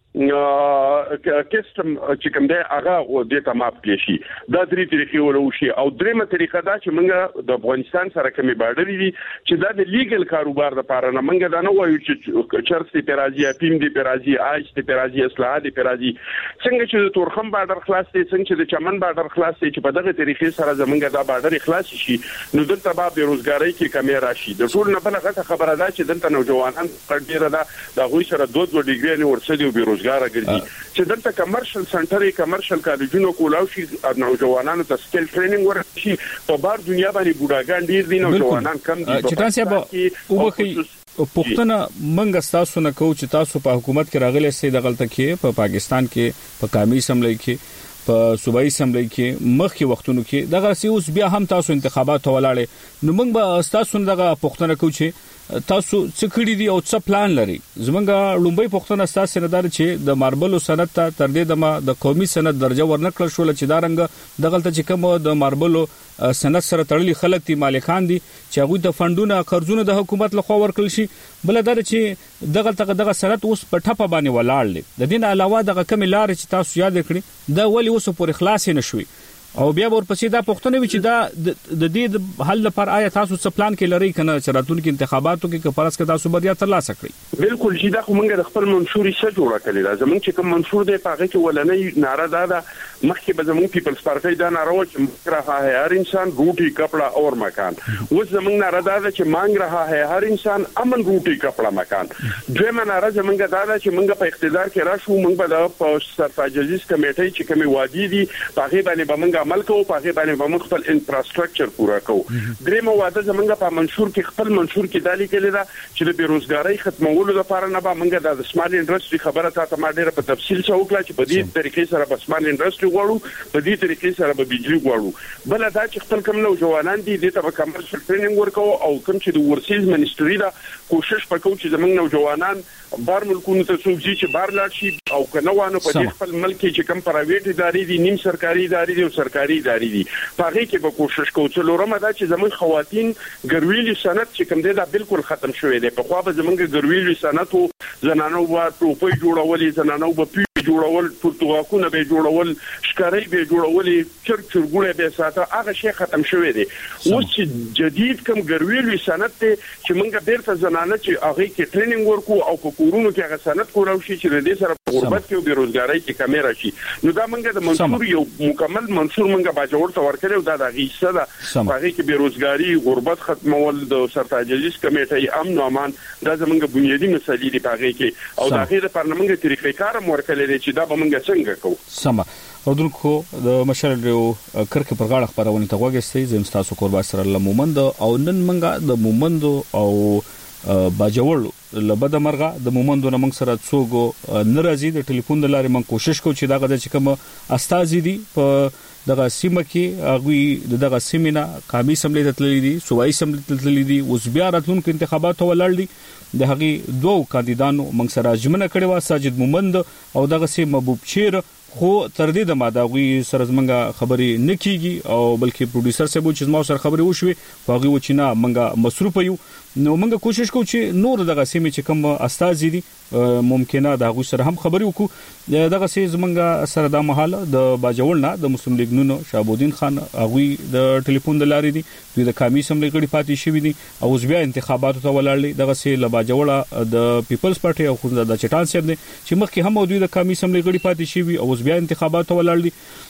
کسټم چې کوم دی هغه د تمام کړي دا درې طریقې ولوشي او دریمه طریقه دا چې موږ د افغانستان سره کومې بارډر دي چې دا د لیګل کاروبار لپاره نه موږ دا نه وایو چې چرس دی پیرازي اپیم دی پیرازي آیس دی پیرازي اصلاحات دی پیرازي څنګه چې د تورخم بارډر خلاص دي څنګه چې د چمن بارډر خلاص دي چې په دغه طریقې سره زمونږ دا بارډر خلاص شي نو دلته به بیروزګاری کې کمی راشي د ټول نه بل غته خبره ده چې دلته نوجوانان ډیره ده د غوي سره دوه دوه ډیګري نه ورسېدي او بیروزګار ګرځي چې دلته کمرشل سنټر کمرشل کالجونو کولاو شي نوجوانانو ته سکل ټریننګ ورشي په بار دنیا باندې بوډاګان ډیر دي نوجوانان کم دي چې تاسو به وبخي پښتنه منګ تاسو نه کو چې تاسو په حکومت کې راغلي سي د غلطه کې په پاکستان کې په قومي اسمبلی کې په صوبایي اسمبلی کې مخکې وختونو کې دغه سی اوس بیا هم تاسو انتخابات ولاړې نو موږ به تاسو دغه پښتنه کو چې تاسو څه کړی دي او څه پلان لري زمونږ لومبي پښتنه تاسو نه دار چې د ماربل سند ته تر دې دمه د قومي سند درجه ورنکړل شو چې دا رنګ دغلت چې کوم د ماربل سند سره تړلي خلک دي مالکان دي چې هغه د فندونو قرضونو د حکومت لخوا ورکړل شي بل دا چې دغه دغه سند اوس په ټپه باندې ولاړ دي د دین علاوه دغه کم لار چې تاسو یاد کړی دا ولی اوس پر اخلاص نشوي او بیا ورپسې دا پښتنه وی چې دا د دې حل لپاره آیا تاسو څه پلان کې لري کنه چې راتلونکي انتخاباتو کې کفارس کې تاسو بریا ترلاسه کړئ بالکل چې دا کومه د خپل منشوري څخه جوړه کړی دا زمونږ چې کوم منشور دی په هغه کې ولنې ناره دا ده مخکې به زمونږ پیپلز پارټي دا ناره و چې مانگ رہا ہے ہر انسان روٹی کپڑا اور مکان اوس زمونږ ناره دا ده چې مانگ رہا ہے ہر انسان امن روٹی کپڑا مکان دویمه ناره زمونږ دا ده چې موږ په اقتدار کې راشو موږ به د سرتاجزیز کمیټې چې کومي وادي دي په هغه باندې به موږ عمل کوو په هغه باندې به موږ خپل انفراستراکچر پورا کوو درېمه واده زمونږ په منشور کې خپل منشور کې دالي کړی دا چې د بیروزګاری ختمولو لپاره نه به موږ د سمال انډستری خبره تاسو ما ډیره په تفصیل سره وکړه چې په دې طریقې سره په سمال انډستری غواړو په دې طریقې سره به بجلی غواړو بل دا چې خپل کوم نوجوانان دي د ته کمرشل ټریننګ ورکو او کوم چې د ورسیز منسټری دا کوشش وکړو چې زمونږ نوجوانان بار ملکونو ته څوک چې بار لاړ شي او کنه وانه په دې خپل ملک چې کوم پرایویټ ادارې دي نیم سرکاري ادارې دي او سرکاري ادارې دي په هغه کې به کوشش کوو چې لورمه دا چې زمونږ خواتین ګرویلی سند چې کوم دی دا بالکل ختم شوی دی په خو به زمونږ ګرویلی سند او زنانو وا ټوپۍ جوړولې زنانو به جوړول پرتګاکونه به جوړول شکاري به جوړول چر چرګوړې به ساته هغه شی ختم شوی دی اوس چې جدید کوم ګرویلی سند ته چې موږ بیرته زنانه چې هغه کې ټریننګ ورکو او په کورونو کې هغه سند کولاو شي چې د دې سره غربت کې او بیروزګاری کې کمی راشي نو دا موږ د منصور یو مکمل منصور موږ باجوړ ته ورکړو دا د غیصه ده هغه کې بیروزګاری غربت ختمول د سرتاجزیز کمیټې امن او امان دا زموږ بنیادی مسلې دي په هغه کې او دا غیر پرلمان طریقې کار مورکل چې دا به موږ څنګه کوو سم اردوونکو د مشرلو کرکه پر غاړه خبرونه ته وګورئ زم تاسو قربا سره لمومند او نن موږ د مومند او باجوړ لبد مرغه د مومندو نه موږ سره څوګو ناراضي د ټلیفون د لارې موږ کوشش کوو چې دغه د کوم استازي دي په دغه سیمه کې هغه دغه سیمینه قومي اسمبلی ته تللي دي صوبایي اسمبلی ته تللي دي اوس بیا راتلونکو انتخاباتو ولړ دي د هغه دوه کاندیدانو موږ سره جمنه کړي وا ساجد مومند او دغه سي محبوب شیر خو تر دې د ماداوی سره زمنګ خبري نکېږي او بلکې پروډوسر سبو چې ما سره خبري وشوي هغه و چې نه منګه مصروف یو نو موږ کوشش کوو چې نور دغه سیمه چې کوم استازي دي ممکنه دا غو سره هم خبري وکړو دغه سي زمنګ سره د محاله د باجوړ نه د مسلم لیگ نونو شابودین خان هغه د ټلیفون د لارې دي دوی د قومي اسمبلی غړي پاتې شوی دي او بیا انتخاباتو ته ولاړل دغه سي ل باجوړ د پیپلز پارټي او خو د چټان صاحب دي چې مخکې هم دوی د قومي اسمبلی غړي پاتې شوی او بیا انتخاباتو ولاړل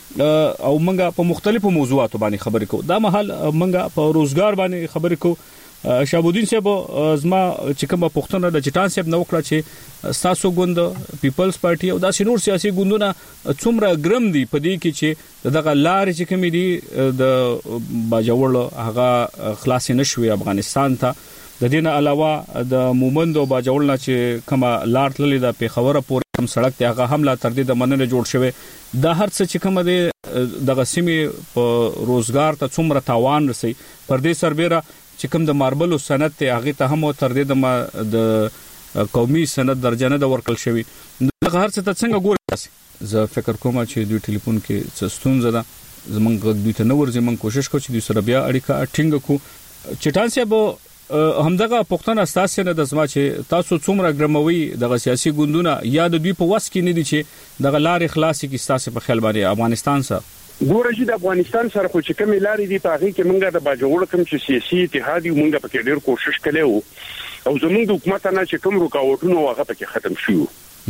او موږ په مختلفو موضوعاتو باندې خبرې کوو دا مهال موږ په روزګار باندې خبرې کوو شابودین صاحب زما چې کومه پښتنه د چټان صاحب نو کړه چې تاسو ګوند پیپلز پارټي او د سینور سیاسي ګوندونه څومره ګرم دي په دې کې چې دغه لارې چې کوم دي د باجوړ هغه خلاص نشوي افغانستان ته د دې نه علاوه د مومند او باجوړ نه چې کومه لار تللې د پیښور پورې هم سړک ته هغه هم لا تر دې د مننه جوړ شوی د هر څه چې کومه دي دغه سیمه په روزګار ته څومره تاوان رسي پر دې سربېره چې کوم د ماربل سند ته هغه ته هم تر دې د د قومي سند درجه نه د ورکل شوی دغه هر څه ته څنګه ګورئ زه فکر کوم چې دوی ټلیفون کې څه ستونزه ده زمونږ دوی ته نو ورځي مونږ کوشش کوو چې دوی سره بیا اړیکه ټینګ کړو چټان صاحب همدغه پښتنه استاسي نه د زما چې تاسو څومره ګرموي دغه سیاسي ګوندونه یا د دوی په وس کې نه دي چې دغه لارې خلاصي کې استاسي په خیال باندې افغانستان سره ګوره چې د افغانستان سره خو چې کومې لارې دي په هغه کې موږ د باجوړ کوم چې سیاسي اتحاد یو موږ په کې ډېر کوشش کړو او زموږ د حکومت نه چې کوم رکاوټونه هغه په کې ختم شو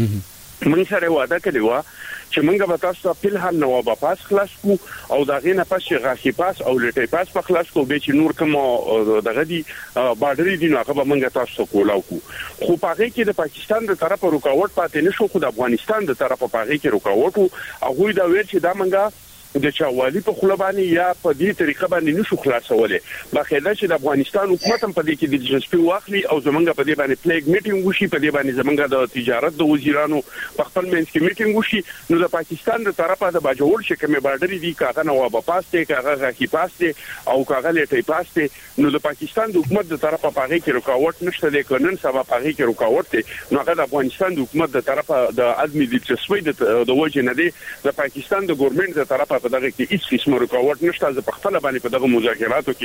موږ سره وعده کړې و چې موږ به تاسو په الحال نواب پاس خلاص کو او دا غینه پس غاخي پاس او لټي پاس په خلاص کو به چې نور کوم دغه دي بارډر دي نو هغه به موږ تاسو کولاو کو خو په هغه کې د پاکستان د طرفه رکاوټ پاتې نشو خو د افغانستان د طرفه په هغه کې رکاوټ او هغه دا ویل چې دا موږ د چاوالي په خلبانی یا په دې طریقه باندې نشو خلاصولې باخیده چې د افغانستان حکومت هم په دې کې د دلچسپي واخلي او زمونږ په دې باندې پلیګ میټینګ وشي په دې باندې زمونږ د تجارت د وزیرانو په خپل منځ کې میټینګ وشي نو د پاکستان د طرفه د باجوړ چې کومه بارډر دي کاغه نواب پاس ته کاغه غاخي پاس ته او کاغه لټي پاس ته نو د پاکستان د حکومت د طرفه په هغه کې رکاوټ نشته د قانون سبا په هغه کې رکاوټ ته نو هغه د افغانستان د حکومت د طرفه د ادمي دلچسپي د وجه نه دي د پاکستان د ګورنمنت د طرفه په دغه کې هیڅ قسم رکاوټ نشته ز په خپل باندې په دغه مذاکراتو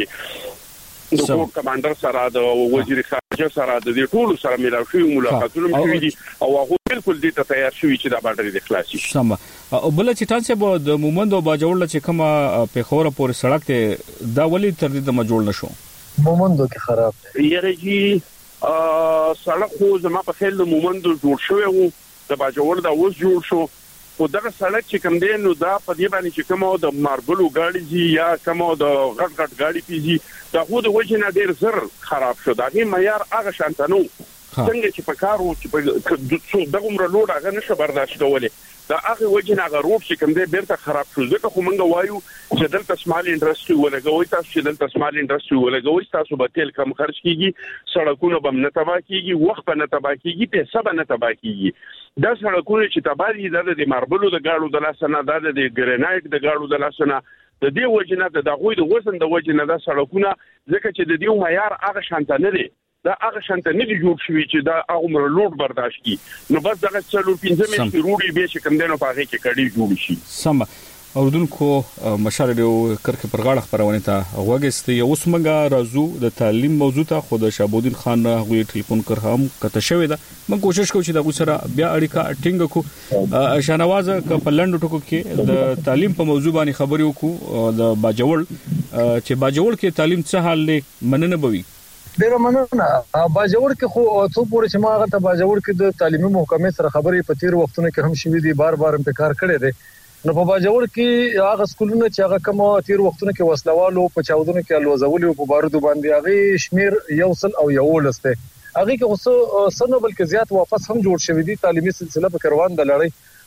کې د کور کمانډر سره د وزیر خارجه سره د دې ټولو سره ملاو شوی ملاقاتونه شوي دي او هغه بالکل دې ته تیار شوی چې د باندې د خلاصي سم او بل چې تاسو د مومند او باجوړ چې کومه پیښور پورې سړک ته دا ولې تر دې د مجوړ نشو مومندو کې خراب دی یره چې سړک خو زما په خیال د مومندو جوړ شوی وو د باجوړ دا اوس جوړ شو خو دغه سړک چې کوم دی نو دا په دې باندې چې کومه د ماربلو گاډي دي یا کومه د غټ غټ گاډي پیږي دا خو د وجه نه ډیر زر خراب شو دا غي معیار هغه شانتنو څنګه چې په کارو چې په دغه عمر لوړ هغه نشه برداشت کولای دا هغه وجه نه هغه روډ چې کوم دی بیرته خراب شو ځکه خو مونږ وایو چې دلته سمال انډستری ولګوي تاسو چې دلته سمال انډستری ولګوي تاسو به تل کم خرج کیږي سړکونه به نه تباہ کیږي وخت به نه تباہ کیږي پیسې به نه تباہ کیږي دا سړکونه چې تباہ دي د ماربلو د گاړو د لاسنه د ګرینایټ د گاړو د لاسنه د دې وجه نه د غوي د وزن د وجه نه د سړکونه ځکه چې د دې معیار هغه شانته نه دي دا هغه شانته نه دي جوړ شوی چې دا عمر لوډ برداشت کی نو بس دغه څلور پنځه مې روړي به چې کوم دنه پاغه کې کړي جوړ شي سم اوردونکو مشال ډیو کرکه پر غاړه خبرونه ته وګست یو سمګه رازو د تعلیم موضوع ته خود شابودین خان غوی ټلیفون کړ هم کته شوې ده من کوشش کوم چې د سره بیا اړیکه ټینګ کو شاهنواز په لند ټکو کې د تعلیم په موضوع باندې خبرې وکړو د باجوړ چې باجوړ کې تعلیم څه حال لې مننه بوي ډیره مننه باجوړ کې خو څو پورې چې ما هغه ته باجوړ کې د تعلیمي محکمې سره خبرې په تیر وختونو کې هم شوې دي بار بار په کار کړي دي نو په باجوړ کې هغه سکولونه چې هغه کوم تیر وختونو کې وسلوالو په چاودنو کې الوزولو په بارودو باندې هغه شمیر یو سل او یو لسته هغه کې اوس سنو بلکې زیات واپس هم جوړ شوی دي تعلیمي سلسله په کروان د لړۍ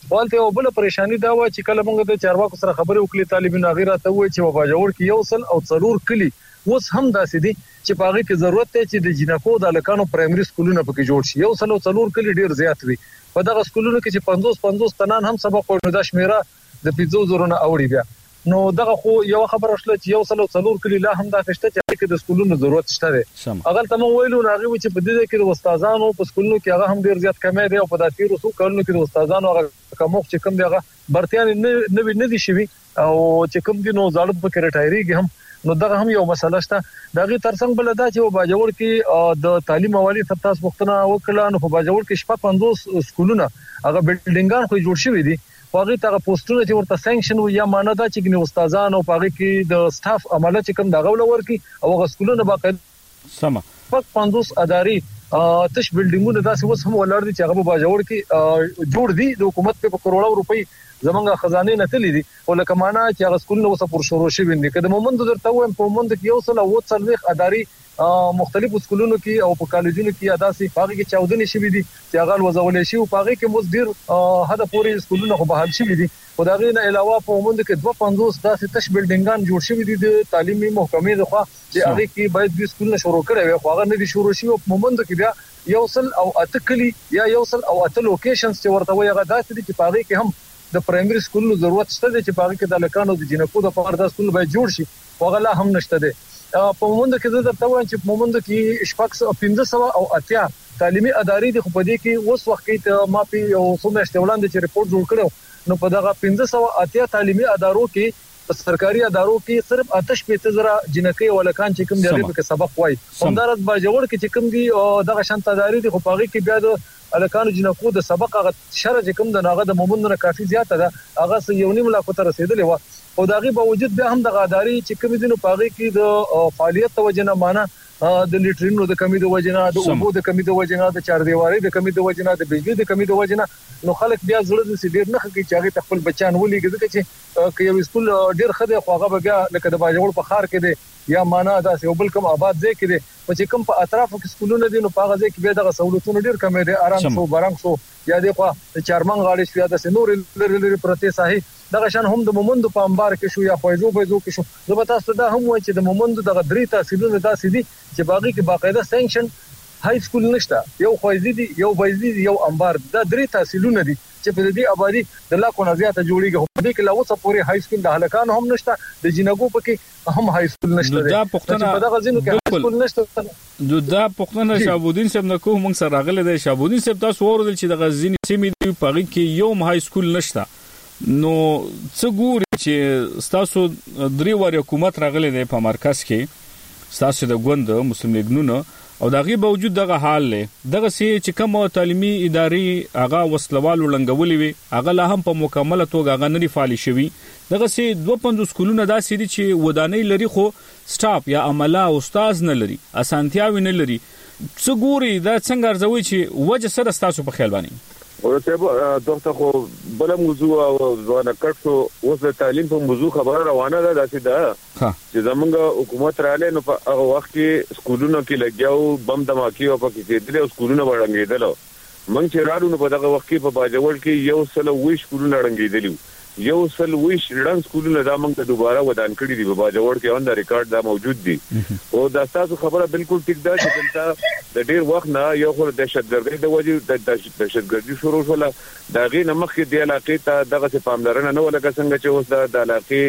والته یو بل پریشانی دا و چې کله موږ د چارواکو سره خبرې وکړې طالبین غیره ته وایي چې په باجوړ کې یو سل او څلور کلی اوس هم داسې دي چې په هغه کې ضرورت دی چې د جنکو د لکانو پرایمري سکولونه پکې جوړ شي. یو سل او څلور کلی ډیر زیات وي. په دغه سکولونو کې چې پنځوس پنځوس تنان هم سبق وایي د شمیره د پنځو زرو نه اوړي بیا. نو دغه خو یو خبره شله چې یو سل او څلور کلی لا هم دا کشته چې د سکولونو ضرورت شته دی. اگر تم ویلو ناغي چې په دې کې د استادانو په سکولونو کې هغه هم ډیر زیات کمی دی او په داتیرو سو کولونو کې د استادانو هغه کومخ چې کم دی هغه برتيان نه نه دي شوی او چې کم دي نو ظالم په ریټایریږي هم. نو دغه هم یو مسله شته. دغه ترڅنګ بل دا چې باجوړ کې د تعلیم والی تاسو وختونه وکړه نو په باجوړ کې شپږ پنځوس سکولونه هغه بلډینګان خو جوړ شوی دي. پاغي ته پوسټونه چې ورته سانکشن و یا مانه دا چې ګنې استادان او پاغي کې د سټاف عمله چې کوم دغه ولور کی او غسکولونه باقاعده سم پک پنځوس اداري تش بلډینګونه داسې وس هم ولر دي چې هغه باجوړ کې جوړ دي د حکومت په کروڑو روپۍ زمونږه خزانه نه تللی دي او لکه معنا چې هغه سکولونه وسه پر شروع شي وندي کله مومند درته وایم په مومند کې یو سل او څلويخ اداري مختلفو سکولونو کې او په کالجونو کې اداسي پاغي کې چاودنې شوې دي چې هغه وزولې شي او پاغي کې مز ډیر هدا پوری سکولونه خو بحال شوې دي. خدای نه علاوه په مومند کې دوه پنځوس داسې تش بلډینګان جوړ شوي دي د تعلیمي محکمې لخوا چې هغه کې باید د سکولونه شروع کړي وي خو هغه نه دي شروع شي او مومند کې بیا یو سل او اته کلی یا یو سل او اته لوکیشنز چې ورته وي هغه داسې دي چې پاغي کې هم د پرایمري سکولونو ضرورت شته چې پاغي کې د لکانو د جنکو د پاره د سکول باید جوړ شي او هغه لا هم نشته دي. په مومند کې زه درته وایم چې مومند کې شپږ پنځه سو او اتیا تعلیمي ادارې د خو په دې کې اوس وخت کې ما په یو څو میاشتې وړاندې چې ریپورت جوړ کړو نو په دغه پنځه سو اتیا تعلیمي ادارو کې په سرکاري ادارو کې صرف آتش په تزرا جنکې ولکان چې کوم دی په سبق وای همدارت باجوړ کې چې کوم دی دغه شان تداري د خو پاغي کې بیا د الکانو جنکو د سبق هغه شرع چې کوم د ناغه د مومند نه کافي زیاته ده هغه یو نیم لا کوته رسیدلې و او دغه باوجود به هم د غاداری چې کوم دینو پاغي کې د فعالیت توجنه معنا د لیټرینو د کمی د وجنه د اوبو د کمی د وجنه د چار دیواري د کمی د وجنه د بجلی د کمی د وجنه نو خلک بیا زړه د سیډیر نه خکې چې هغه خپل بچان ولېږي ځکه چې که یو سکول ډیر خده خواغه بیا لکه د باجوړ په خار کې دی یا معنا داسې یو بل کوم آباد ځای کې دی په چې کوم په اطرافو کې سکولونه دي نو په هغه ځای کې بیا د سہولتونو ډیر کم دي آرام سو بارنګ سو یا د خو چارمن غاړي شو یا د نور لري لري پرته صحیح دغه شان هم د مومند په انبار کې شو یا خوځو بيزو کې شو زه به تاسو دا هم وای چې د مومند دغه درې تحصیلونه داسې دي چې باقي کې باقاعده سانکشن های سکول نشته یو خوځي دي یو بيزي دي یو انبار دا درې تحصیلونه دي چې په دې آبادی د لاکو نه زیاته جوړیږي په دې کې لا اوسه پوری های سکول د هلکان هم نشته د جنګو پکې هم های سکول نشته دا پښتنه په دغه ځینو کې های سکول نشته دا پښتنه شابودین صاحب نکو موږ سره راغله د شابودین صاحب تاسو ورول چې د غزنی سیمې دی په کې یو های سکول نشته نو څه ګوري چې تاسو درې واره حکومت راغله د په مرکز کې تاسو د ګوند مسلم لیګونو او دغه باوجود دغه حال له دغه سي چې کوم تعلیمي ادارې هغه وسلوال ولنګولې وي هغه لا هم په مکمله توګه هغه نری فعال شوي دغه سي دوه پنځوس سکولونه داسې دي چې ودانۍ لري خو سټاف یا عمله او استاد نه لري اسانتیاوي نه لري څه ګوري دا څنګه ارزوي چې وجه سره تاسو په خیال باندې ورته دغه خو بل موضوع او ځوانه کټو اوس د تعلیم په موضوع خبره روانه ده داسې ده چې زمونږ حکومت رااله نو په هغه وخت کې سکولونو کې لګیاو بم دماکي او په کې کېدل سکولونه وړاندېدل مونږ چې راړو نو په دغه وخت کې په باجوړ کې یو سل ویش سکولونه وړاندېدل یو سل ویش رڼ سکولونه دا مونږ ته دوباره ودان کړی دی په باجوړ کې اون دا ریکارډ دا موجود دی او دا تاسو خبره بالکل ټیک ده چې دلته د ډیر وخت نه یو خو د دهشتګردۍ د وجې د دهشتګردۍ شروع شول دا غي نمخ کې د علاقې ته دغه څه پاملرنه نه ولکه څنګه چې اوس د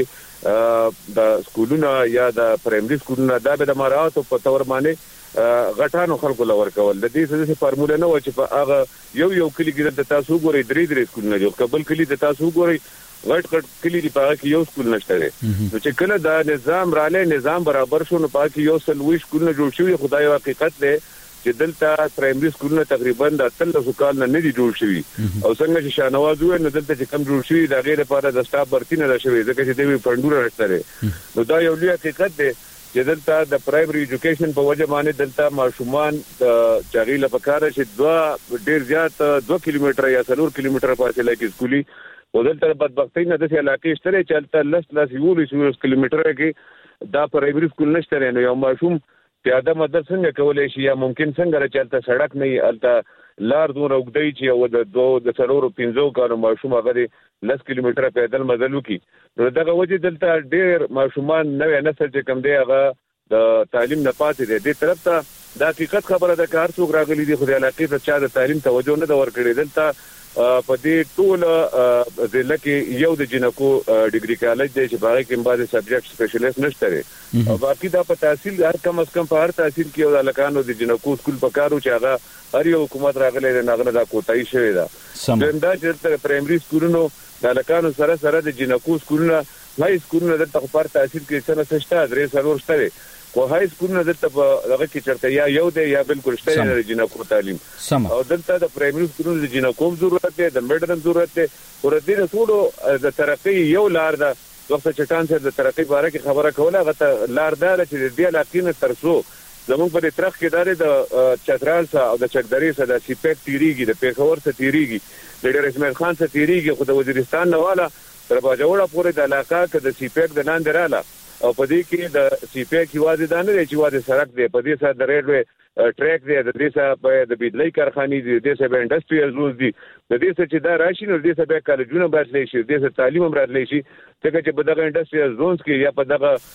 علاقې د سکولونه یا د پرایمري سکولونه دا به د مراعات په تور باندې غټانو خلکو لور کول د دې څه فارموله نه و چې په هغه یو یو کلی کې د تاسو ګوري درې درې سکولونه جوړ قبل کلی د تاسو ګوري غټ غټ کلی دی په کې یو سکول نشته دی نو چې کله دا نظام رااله نظام برابر شو نو په کې یو سل ویش سکول جوړ شوی خدای حقیقت دی چې دلته پرایمري سکولونه تقریبا د تلل سکال نه دی جوړ شوی او څنګه چې شانواز وې نو دلته چې کم جوړ شوی دا غیر لپاره د سټاف برتی نه راشوي ځکه چې دوی فندونه راځي نو دا یو لوی حقیقت دی چې دلته د پرایمري ایجوکیشن په وجه باندې دلته ماشومان د چاغیله پکاره چې دوه ډیر زیات دوه کیلومتر یا څلور کیلومتر فاصله کې سکولي ودلته بدبختۍ نه د علاقې شته چې تل لس لس یو لس کیلومتر کې دا پرایمري سکول نشته نو یو ماشوم پیاده مدد څنګه کولای شي یا ممکن څنګه چې تل سړک نه الته لار دونه وګدای چې او د دوه د څلورو پنځو کارو ماشوم هغه لس کیلومتره پیدل مزل وکي نو دغه وجه دلته ډېر ماشومان نوې نسل چې کم دی هغه د تعلیم نه پاتې دي د طرف ته د حقیقت خبره ده کار څوک راغلي دي خو د علاقې ته چا د تعلیم توجه نه دا ورکړي دلته په دې ټول ضلع کې یو د جنکو ډیګري کالج دی چې باغې کې بعضي سبجیکټ سپیشلیست نشته او باقي دا په تحصیل هر کم از کم په هر تحصیل کې یو د لکانو د جنکو سکول په کارو چې هغه هر یو حکومت راغلی دی نغنه دا کوتای شوی دا دا چې پرایمري سکولونو د لکانو سره سره د جنکو سکولونو هاي سکولونو د تخپار تحصیل کې څنګه سشته درې سرور شته خو هاي سکولونو دلته په هغه کې چرته یا یو دی یا بالکل شته د جنکو تعلیم او دلته د پرایمري سکولونو د جنکو ضرورت دی د میډرن ضرورت دی ورته ټول د ترقی یو لار ده وخت چټان سره د ترقی باره کې خبره کوله هغه لار ده چې د علاقې ترسو زموږ په ترخ کې داري د چترال سره او د چکدرې سره د سیپک تیریږي د پیښور سره تیریږي د ډېر اسماعیل خان سره تیریږي خو د وزیرستان نه والا تر باجوړه پورې د علاقې کې د سیپک د لاندې رااله او په دې کې د سیپک یوازې د نه چې واده سړک دی په دې سره د ریلوي ټریک دی د دې سره په د بجلی کارخانې دي د دې سره د انډستریال زونز دي د دې سره چې دا راشي نو د دې سره کالجونه براتلی شي د دې سره تعلیم هم راتلی شي څنګه چې په دغه انډستریال زونز کې یا په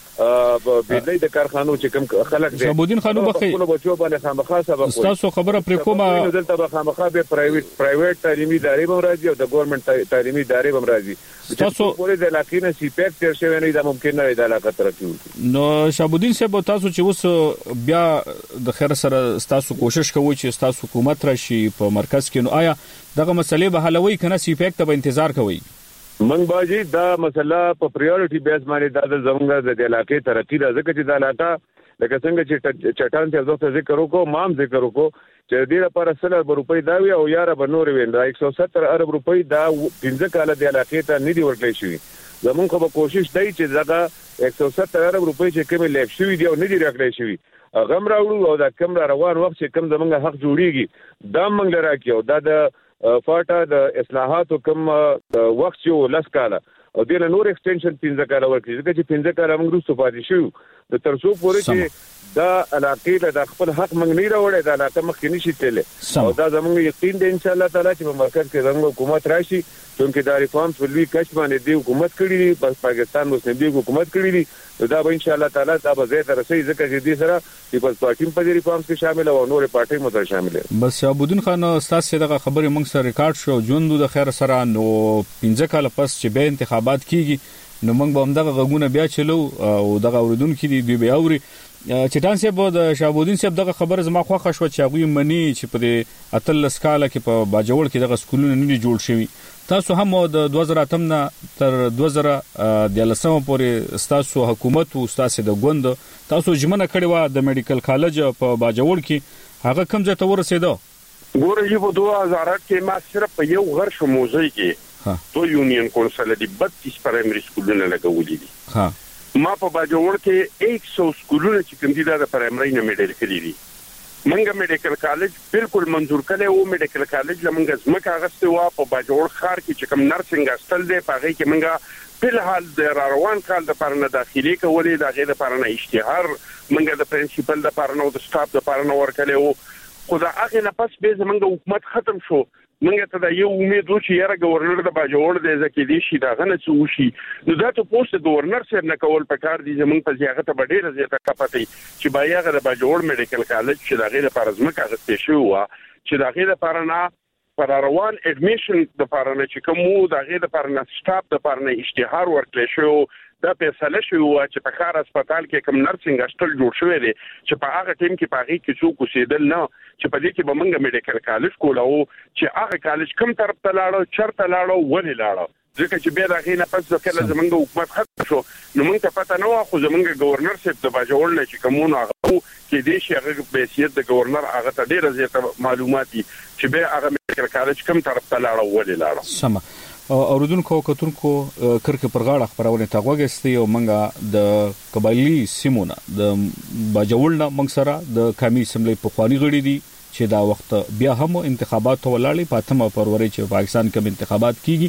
دغه بجلی د کارخانو چې کوم خلک دي شهابالدین خانو بخي خپل بچو باندې خامخا سبق تاسو خبره پر کومه دلته به خامخا به پرایویټ پرایویټ تعلیمي ادارې هم راځي او د ګورنمنت تعلیمي ادارې هم راځي تاسو پورې د علاقې نه سیپک تر شوی نه دا ممکن نه د علاقې ترقی وکړي نو شهابالدین صاحب تاسو چې اوس بیا د خیر سره تاسو کوشش کوئ چې تاسو حکومت راشي په مرکز کې نو آیا دغه مسلې به حلوي کنه سیپک ته به انتظار کوي من باجی دا مسله په پریورټي بیس باندې د زمونږ د علاقې ترقی د ځکه چې د علاقې لکه څنګه چې چټان ته ځو ذکر وکړو مام ذکر وکړو چې د لپاره سل روپۍ دا وی او یاره بنور ویندا یک سو ستر ارب روپۍ دا پنځه کال د علاقې ته ندي ورکړی شوی زمونږ به کوشش دی چې دغه یک سو ستر ارب روپۍ چې کوم لیک شوی دی او ندي راکړی شوی غم راوړو او دا کم را روان وخت چې کم زمونږ حق جوړیږي دا موږ لراکیو دا د فاټا د اصلاحاتو کوم وخت یو لاس کاله او د نور ایکسټنشن پنځه کاله ورکړي ځکه چې پنځه کاله موږ رسو پاتې شو د ترسو پورې چې دا علاقې د خپل حق موږ نه راوړې دا علاقې مخکې نشي تللی او دا زموږ یقین دی ان شاء الله تعالی چې په مرکز کې زموږ حکومت راشي چونکه دا ریفارمز په لوی کچ باندې دی حکومت کړی دی په پاکستان مسلم لیگ حکومت کړی دی دا به ان شاء الله تعالی دا به زه تر رسي ځکه چې دې سره پیپلز پارټي په دې ریفارمز کې شامل او نور پارټي مو سره شامل دي بس شهابالدین خان تاسو دغه خبره موږ سره ریکارډ شو ژوند د خیر سره نو پنځه کال پس چې به انتخابات کیږي نو موږ به هم دغه غوونه بیا چلو او دغه اوریدونکو دي دوی به اوري چټان صاحب د شهابالدین صاحب دغه خبره زما خوښه شو چې هغه منی چې په اتل سکاله کې په باجوړ کې دغه سکولونه نه جوړ شوي تاسو هم د دوه زره اتم نه تر دوه زره دیارلسم پورې تاسو حکومت او تاسو د ګوند تاسو جمنه کړی و د میډیکل کالج په باجوړ کې هغه کوم ځای ته ورسېدو ګوره یو په دوه هزار کې ما صرف په یو غر شو موزي کې تو یونین کونسل دی بتیس پرایمري سکولونه لګولې دي ها ما په باجوړ کې سو سکولونه چې کوم دي د پرایمري نه میډل کړی دي منګه میډیکل کالج بالکل منظور کړي او میډیکل کالج لمنګه زمکه غسته وا په باجوړ خار کې چې کوم نرسنګ استل دی په هغه کې منګه په حال د روان کال د پرنه داخلي کولې د غیر پرنه اشتهار منګه د پرنسپل د پرنه او د سټاف د پرنه ورکړي او خو دا هغه نه پس به زمنګه حکومت ختم شو منګه ته دا یو امید و چې یاره گورنر د باجوړ د ځکه دي شي دا غنه څه وشي نو دا ته پوسټ گورنر سره نه کول پکار دي زمونږ په ځای ته ډیره زیاته کپاتي چې بایغه د باجوړ میډیکل کالج چې دا غیر پرزمه کاغسته شو چې دا غیر پرنا پر روان اډمیشن د پرنا چې کوم دا غیر پرنا سټاف د پرنا اشتهار ورکړل شو دا فیصله شو چې په خار هسپتال کې کوم نرسنګ هاسټل جوړ شوی دی چې په هغه ټیم کې پاغي کې څوک اوسېدل نه چې په دې کې به موږ میډیکل کالج کولاو چې هغه کالج کوم طرف ته لاړو چرته لاړو ولې لاړو ځکه چې به دا غي نه پس کله زمونږ حکومت ختم شو نو موږ ته پته نه و خو زمونږ گورنر صاحب د باجوړ نه چې کومونه هغه کې دې شي هغه به سیاست د گورنر هغه ته ډیره زیاته معلومات دي چې به هغه میډیکل کالج کوم طرف ته لاړو ولې لاړو سم اوردونکو کتونکو کرکه پر غاړه خبرونه تا غوګستي او منګه د قبایلی سیمونه د باجوړ نه منګ سره د کمی سملې په خواني غړي دي چې دا وخت بیا هم انتخابات ولاړې په اتمه فروری چې پاکستان کې انتخابات کیږي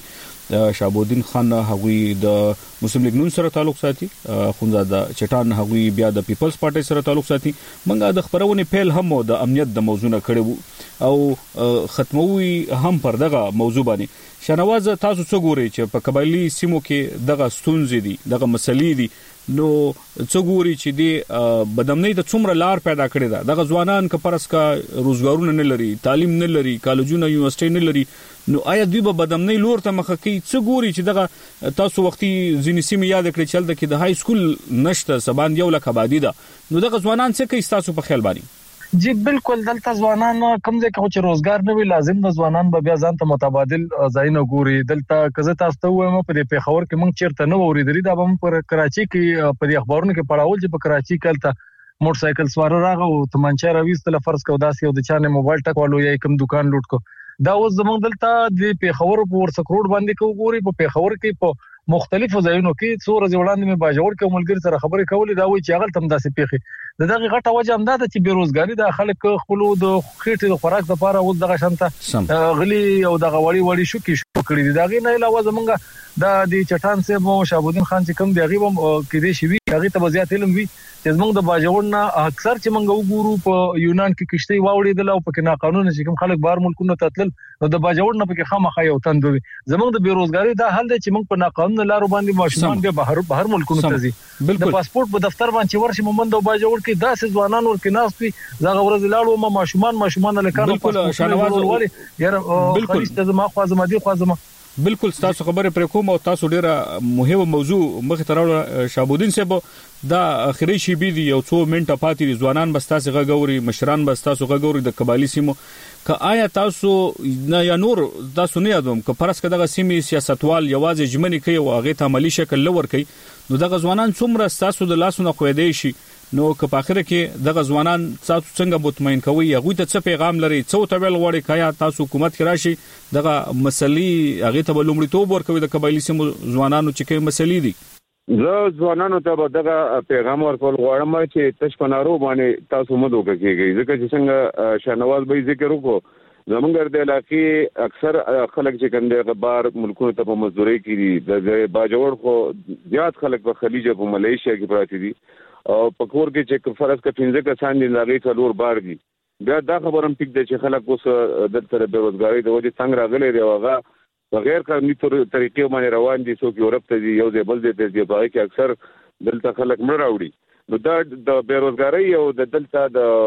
شهابالدین خان هغوی د مسلم لیگ نون سره تعلق ساتي، خونزاده چټان هغوی بیا د پیپلز پارټي سره تعلق ساتي. منګه د خبرونه پیل هم د امنیت د موضوع نه کړو او ختموي هم پر دغه موضوع باندې. شنواز تاسو څه ګورئ چې په قبایلی سیمو کې دغه ستونزې دي، دغه مسلې دي، نو څه ګوري چې دی بدامنۍ د څومره لار پیدا کړې ده؟ دغه ځوانان که پرس کا روزګارونه نه لري، تعلیم نه لري، کالجونه یونیورسيټي نه لري، نو آیا دوی به بدامنۍ لور ته مخه کوي؟ څه ګوري چې دغه تاسو وختي ځینې سیمې یاد کړئ چې دلته کې د های سکول نشته، سبان یو لک آبادي ده، نو دغه ځوانان څه کوي تاسو په خیال باندې؟ جی بالکل، دلته ځوانان کوم ځای کې چې روزګار نه وي، لازم د ځوانان به بیا ځان ته متبادل ځایونه ګوري. دلته کزه تاسو ته وایم په پیښور کې موږ چیرته نه وریدلی، دا به پر کراچي کې په اخبارونو کې پړاول چې په کراچي کې تلته موټر سایکل سوار راغو او تمانچه راويستل، فرض کو داسې یو د چانه موبایل ټکوالو یا کوم دکان لوټ کو. دا اوس زمونږ دلته د پیښور په ورسک روډ باندې کو ګوري. په پیښور کې په مختلفو ځایونو کې څو ورځې وړاندې مې باجوړ کې ملګری سره خبرې کولې، دا وایي چې هغه تم داسې پیښې د دغه غټه وجه هم دا چې بیروزګاری د خلک خپل د خېټې د خوراک لپاره اوس دغه شانته غلي او دغه وړي وړي شو کې شو کړی دي. دغه نه علاوه زمونږ د دې چټان صاحب او شهابالدین خان چې کوم دی هغه هم کې دي شوی، هغه ته زیات علم وي چې زمونږ د باجوړ نه اکثر چې مونږ وګورو په یونان کې کشتۍ واوړېدل او په کې ناقانونه چې کوم خلک بهر ملکونو ته تلل، نو د باجوړ نه په کې خامخا یو تندوي. زمونږ د بیروزګاری دا حل دی چې مونږ په ناقانونه لارو باندې ماشومان به بهر بهر ملکونو ته ځي. د پاسپورت په دفتر باندې ورشي مومند او باجوړ کې داسې ځوانان ورکې ناستي، زغه ورځ لاړو ما ماشومان ماشومان له کار بالکل شنواز ولي یاره بالکل ته ما خو زما دي خو زما بالکل تاسو خبره پر کوم او تاسو ډیره مهمه موضوع مخ ته راوړ. شهابالدین صاحب دا اخري شی بي دي یو څو منټه پاتې ځوانان بستاسه غووري، مشران بستاسو غووري د قبایلی سیمو که آیا تاسو نه یا نور تاسو نه یادوم که پرس کداغه سیمې سیاستوال یوازې جمنې کوي او هغه ته عملی شکل لور کوي، نو دغه ځوانان څومره تاسو د لاسونو خوېدې شي، نو که په اخر کې دغه ځوانان تاسو څنګه مطمئن کوي هغه ته څه پیغام لري، څو ته ویل غواړي کایا تاسو حکومت کې راشي دغه مسلې هغه ته لومړیتوب ورکوي د قبایلی سیمو ځوانانو چې کوم مسلې دي؟ زه ځوانانو ته دغه پیغام ورکول غواړم چې تاسو په نارو باندې تاسو مدو کوي، ځکه چې څنګه شنواز به ذکر وکړو زمونږ د علاقې اکثر خلک چې کنده غبار ملکونو ته په مزدوري کې دي، د باجوړ خو زیات خلک په خلیج او ملایشیا کې پراته دي او په کور کې چې فرض کړئ پنځه کسان دي لاغې څلور بار دي. بیا دا خبرم ټیک دی چې خلک اوس د تر بیروزګاری د وجې څنګه راغلي دی، هغه بغیر قانوني طریقې باندې روان دي، څوک یورپ ته دي، یو ځای بل ځای ته دي، په کې اکثر دلته خلک مړ راوړي. نو دا د بیروزګاری او د دلته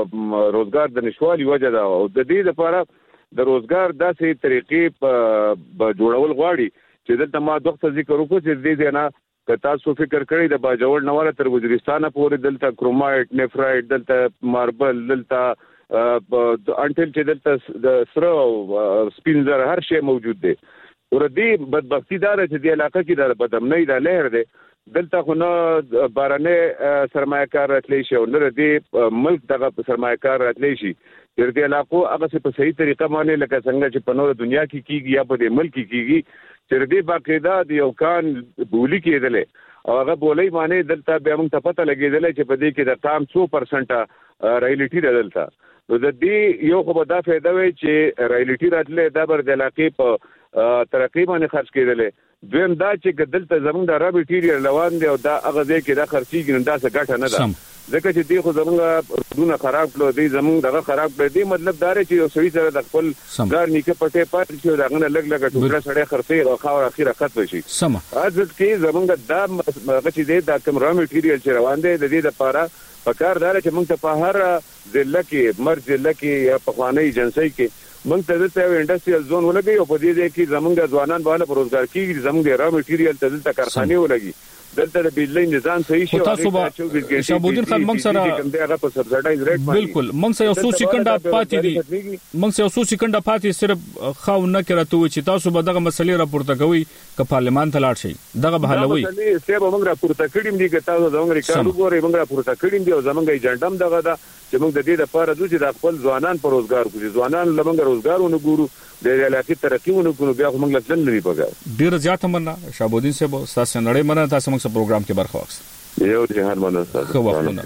د روزګار د نشوالي وجه ده او د دې لپاره د روزګار داسې طریقې په جوړول غواړي چې دلته ما دغه ذکر وکړ چې دې نه که تاسو فکر کړئ د باجوړ نواله تر وزیرستان پورې دلته کرومایټ، نفرایټ، دلته ماربل، دلته انټل چې دلته د سره او سپینزر هر شی موجود دی. ورته بدبختی دار چې د علاقې کې د بدامنۍ د لهر دی، دلته خو نه بارانه سرمایه‌کار راتلی شي او نه د ملک دغه سرمایه‌کار راتلی شي چې د علاقو هغه په صحیح طریقه باندې لکه څنګه چې په نور دنیا کې کیږي یا په ملک کې کیږي چې دې باقاعده د یو کان بولی کېدلې او هغه بولای باندې دلته بیا موږ ته پته لګېدل چې په دې کې د کام څو پرسنټه رایلټي دلته، نو د دې یو خو به دا فائدہ وي چې رایلټي راتلې دا بر د علاقې په ترقی باندې خرج کېدلې. دویم دا چې دلته زموږ د را میټیریل روان دی او دا هغه ځای کې دا خرچيږي نو دا څه ګټه نه ده، ځکه چې دی خو زموږ دونه خراب کړو، دی زموږ دغه خراب کړی دی. مطلب دا دی چې یو سړي سره د خپل ګار نیکه پټې پاتې شي دا غنه لګ لګ ټوکړه سړی خرڅي او خاور اخیره ختم شي. اځت کې زموږ دا هغه چې دی دا کوم را میټیریل چې روان دی د دې لپاره پکار دا چې موږ ته په هر ضلع کې مرز ضلع کې یا په خوانی ایجنسی کې موږ ته د یو انډستریال زون ولګي او په دې ځای کې زموږ ځوانان باندې په روزګار کې زموږ را میټیریل ته دلته کارخانه ولګي، دلته د بجلی نظام صحیح شي. تاسو به شهابالدین خان موږ سره هغه په سبسایډایز ریټ باندې بالکل موږ سره یو څو سکند پاتې دي، موږ سره یو څو سکند پاتې صرف خاو نه کړته چې تاسو به دغه مسلې راپورته کوي ک پارلمان ته لاړ شي دغه به حلوي. مسلې سبا موږ راپورته کړیم دي که تاسو زموږ ریکارډ وګورئ، موږ راپورته کړیم دي او زموږ ایجنډا هم دغه ده چې موږ د دې لپاره دوی د خپل ځوانان پر روزګار کوي، ځوانان لمنګ روزګار ونګورو د علاقې ترقی ونګورو بیا موږ لږ لري پګا. ډیر زیات مننه شهابالدین صاحب، تاسو نړۍ مننه، تاسو موږ په پروګرام کې برخه واخیسته. یو جهان مننه تاسو.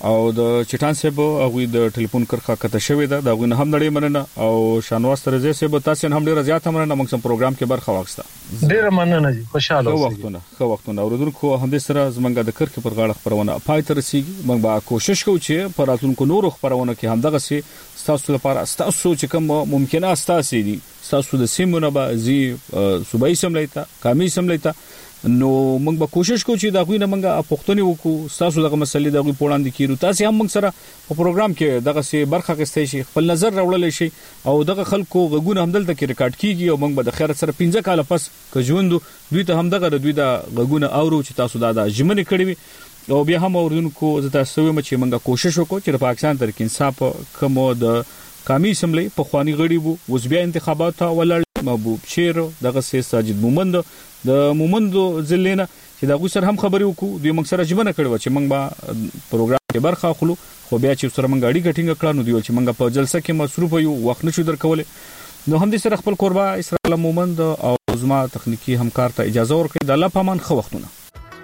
او د چټان صاحب او د ټلیفون کرخه کته شوې ده دا غوښنه هم نړۍ مننه او شانواز ترزه صاحب تاسو هم ډیر زیات مننه موږ سم پروګرام کې برخه واخسته ډیر مننه جی خوشاله اوسئ وختونه خو وختونه اوردونکو هم دې سره زمونږ د کرخه پر غاړه خبرونه پای تر رسیدي موږ به کوشش کوو چې پر راتلونکو نورو خبرونه کې هم دغه سي تاسو لپاره تاسو چې کوم ممکنه تاسو دي تاسو د سیمونه به زی صوبایي سملیتا قومي سملیتا نو موږ به کوشش کوو چې دا غوښنه موږ پښتوني وکړو تاسو دغه مسلې دغه پوړاندې کیرو تاسو هم موږ سره په پروګرام کې دغه سي برخه غستې شي خپل نظر راوړل شي او دغه خلکو غوونه هم دلته کې ریکارډ کیږي او موږ به د خیر سره پنځه کال پس که ژوند دوی ته هم دغه دوی د غوونه اورو چې تاسو دا د جمنې کړی وي او بیا هم اوردونکو زتا سوي مچ موږ کوشش وکړو چې په پاکستان تر کې انصاف کومو د قومي سملې په خواني غړي وو اوس بیا انتخابات ولر محبوب شیر دغه سي ساجد مومند د مومند ځلینا چې دا غوسر هم خبري وکړو دوی موږ سره جمنه کړو چې موږ به پروګرام کې برخه خلو خو بیا چې سره موږ اړیکه ټینګ کړو نو دی چې موږ په جلسه کې مصروف یو وخت نشو درکول نو هم دې سره خپل قربا اسرائیل مومند او زما تخنیکی همکار ته اجازه ورکړي د الله پامان خو وختونه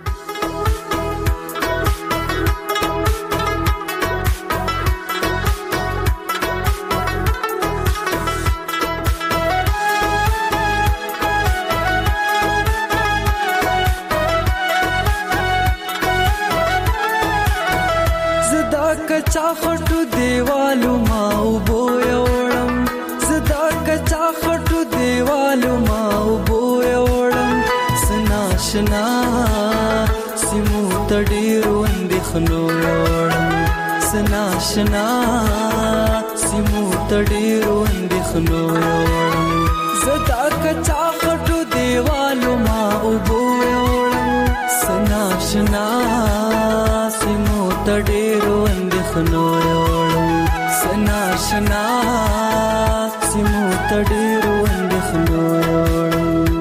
कच्चा खटू देवालू माऊ बोयोड़म सदा कच्चा खटू देवालू माऊ बोयोड़म सनाशना सिमू तडीरू अंदिखनोयोड़म सनाशना सिमू तडीरू अंदिखनोयोड़म सदा कच्चा खटू देवालू माऊ बोयोड़म सनाशना सिमू तडीरू अंदिखनोयोड़म सनाशना सिमू तडीरू अंदिखनोयोड़म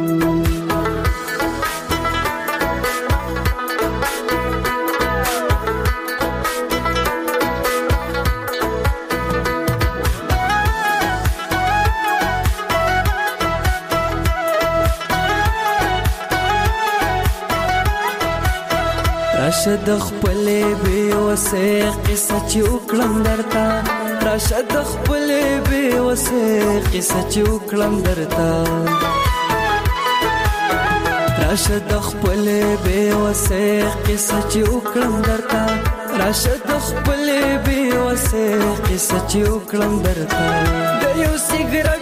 راشد خپلې به وسه قصه چې وکړم درته راشد خپلې به وسه قصه چې وکړم درته راشد خپلې به وسه قصه چې وکړم درته راشد خپلې به وسه قصه چې وکړم درته د یو سیګریټ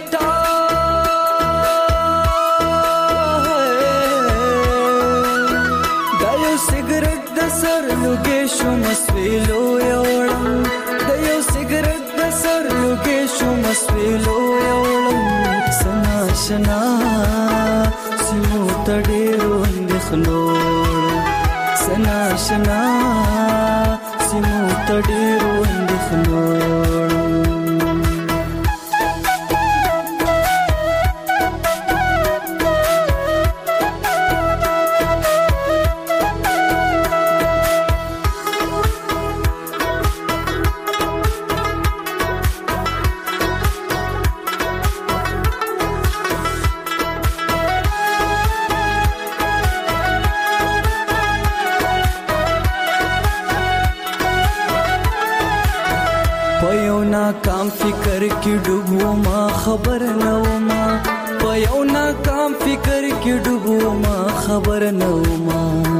سر لوګې شو مسویلو یوړم د یو سیګریټ د سر لوګې شو مسویلو یوړم سناشنا سیمو تډېرو اندخنوړم سناشنا سیمو تډېرو اندخنوړم کام فکر کی ډوبو ما خبر نه وما په یو نا کام فکر کی ډوبو ما خبر نه وما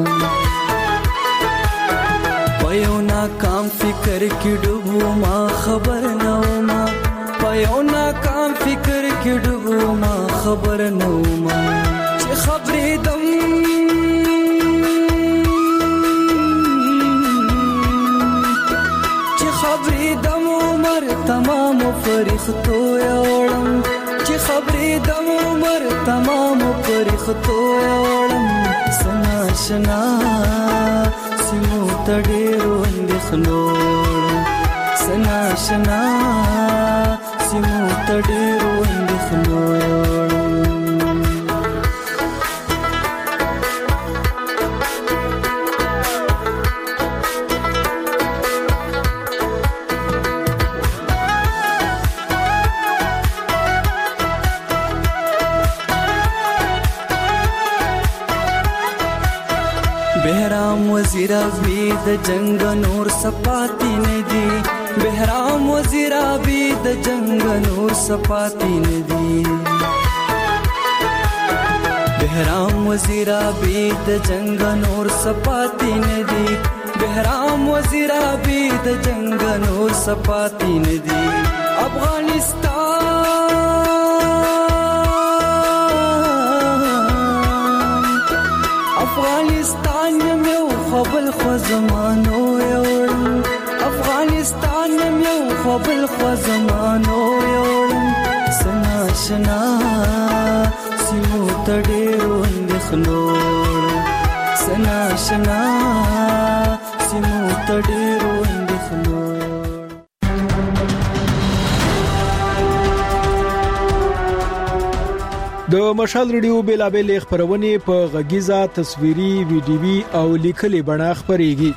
په یو نا کام فکر کی ډوبو ما خبر نه وما په یو نا کام فکر کی ډوبو ما خبر نه وما چې خبرې دم چې خبرې دم تمام فرښتو یوړم چې خبرې د عمر تمام فرښتو یوړم سناشنا سیمو تډېرو اندخنوړم سناشنا سیمو تډېرو اندخنوړم بهرام وزیر وزیرابی د جنگ نور سپاتی ندی بهرام وزیرابی د جنگ نور سپاتی ندی بهرام وزیرابی د جنگ نور سپاتی ندی بهرام وزیرابی د جنگ نور سپاتی ندی افغانستان افغانستان یو خپل خو زمانو یوړم افغانستان یو خپل خو زمانو یوړم سنا شنا سیمو تډیرو اندخنوړم سنا شنا سیمو تډیرو اندخنوړم. د مشال ریډیو بیلابل خبرونه په غږیزه تصویري ویډیوي او لیکلي بڼه خبريږي.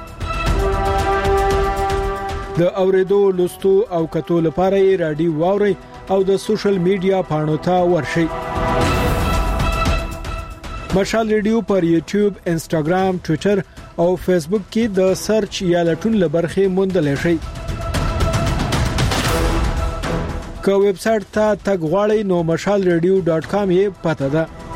د اوریدو لوستو او کتو لپاره رادیو واوري او د سوشل میډیا پاڼو ته ورشي. مشال ریډیو پر یوټیوب، انستګرام، ټوئیټر او فیسبوک کې د سرچ یا لټون لبرخه موندل شي. که ویب سټ ته تګ غواړئ نو مشال ریډیو ډاټ کام یې پته ده.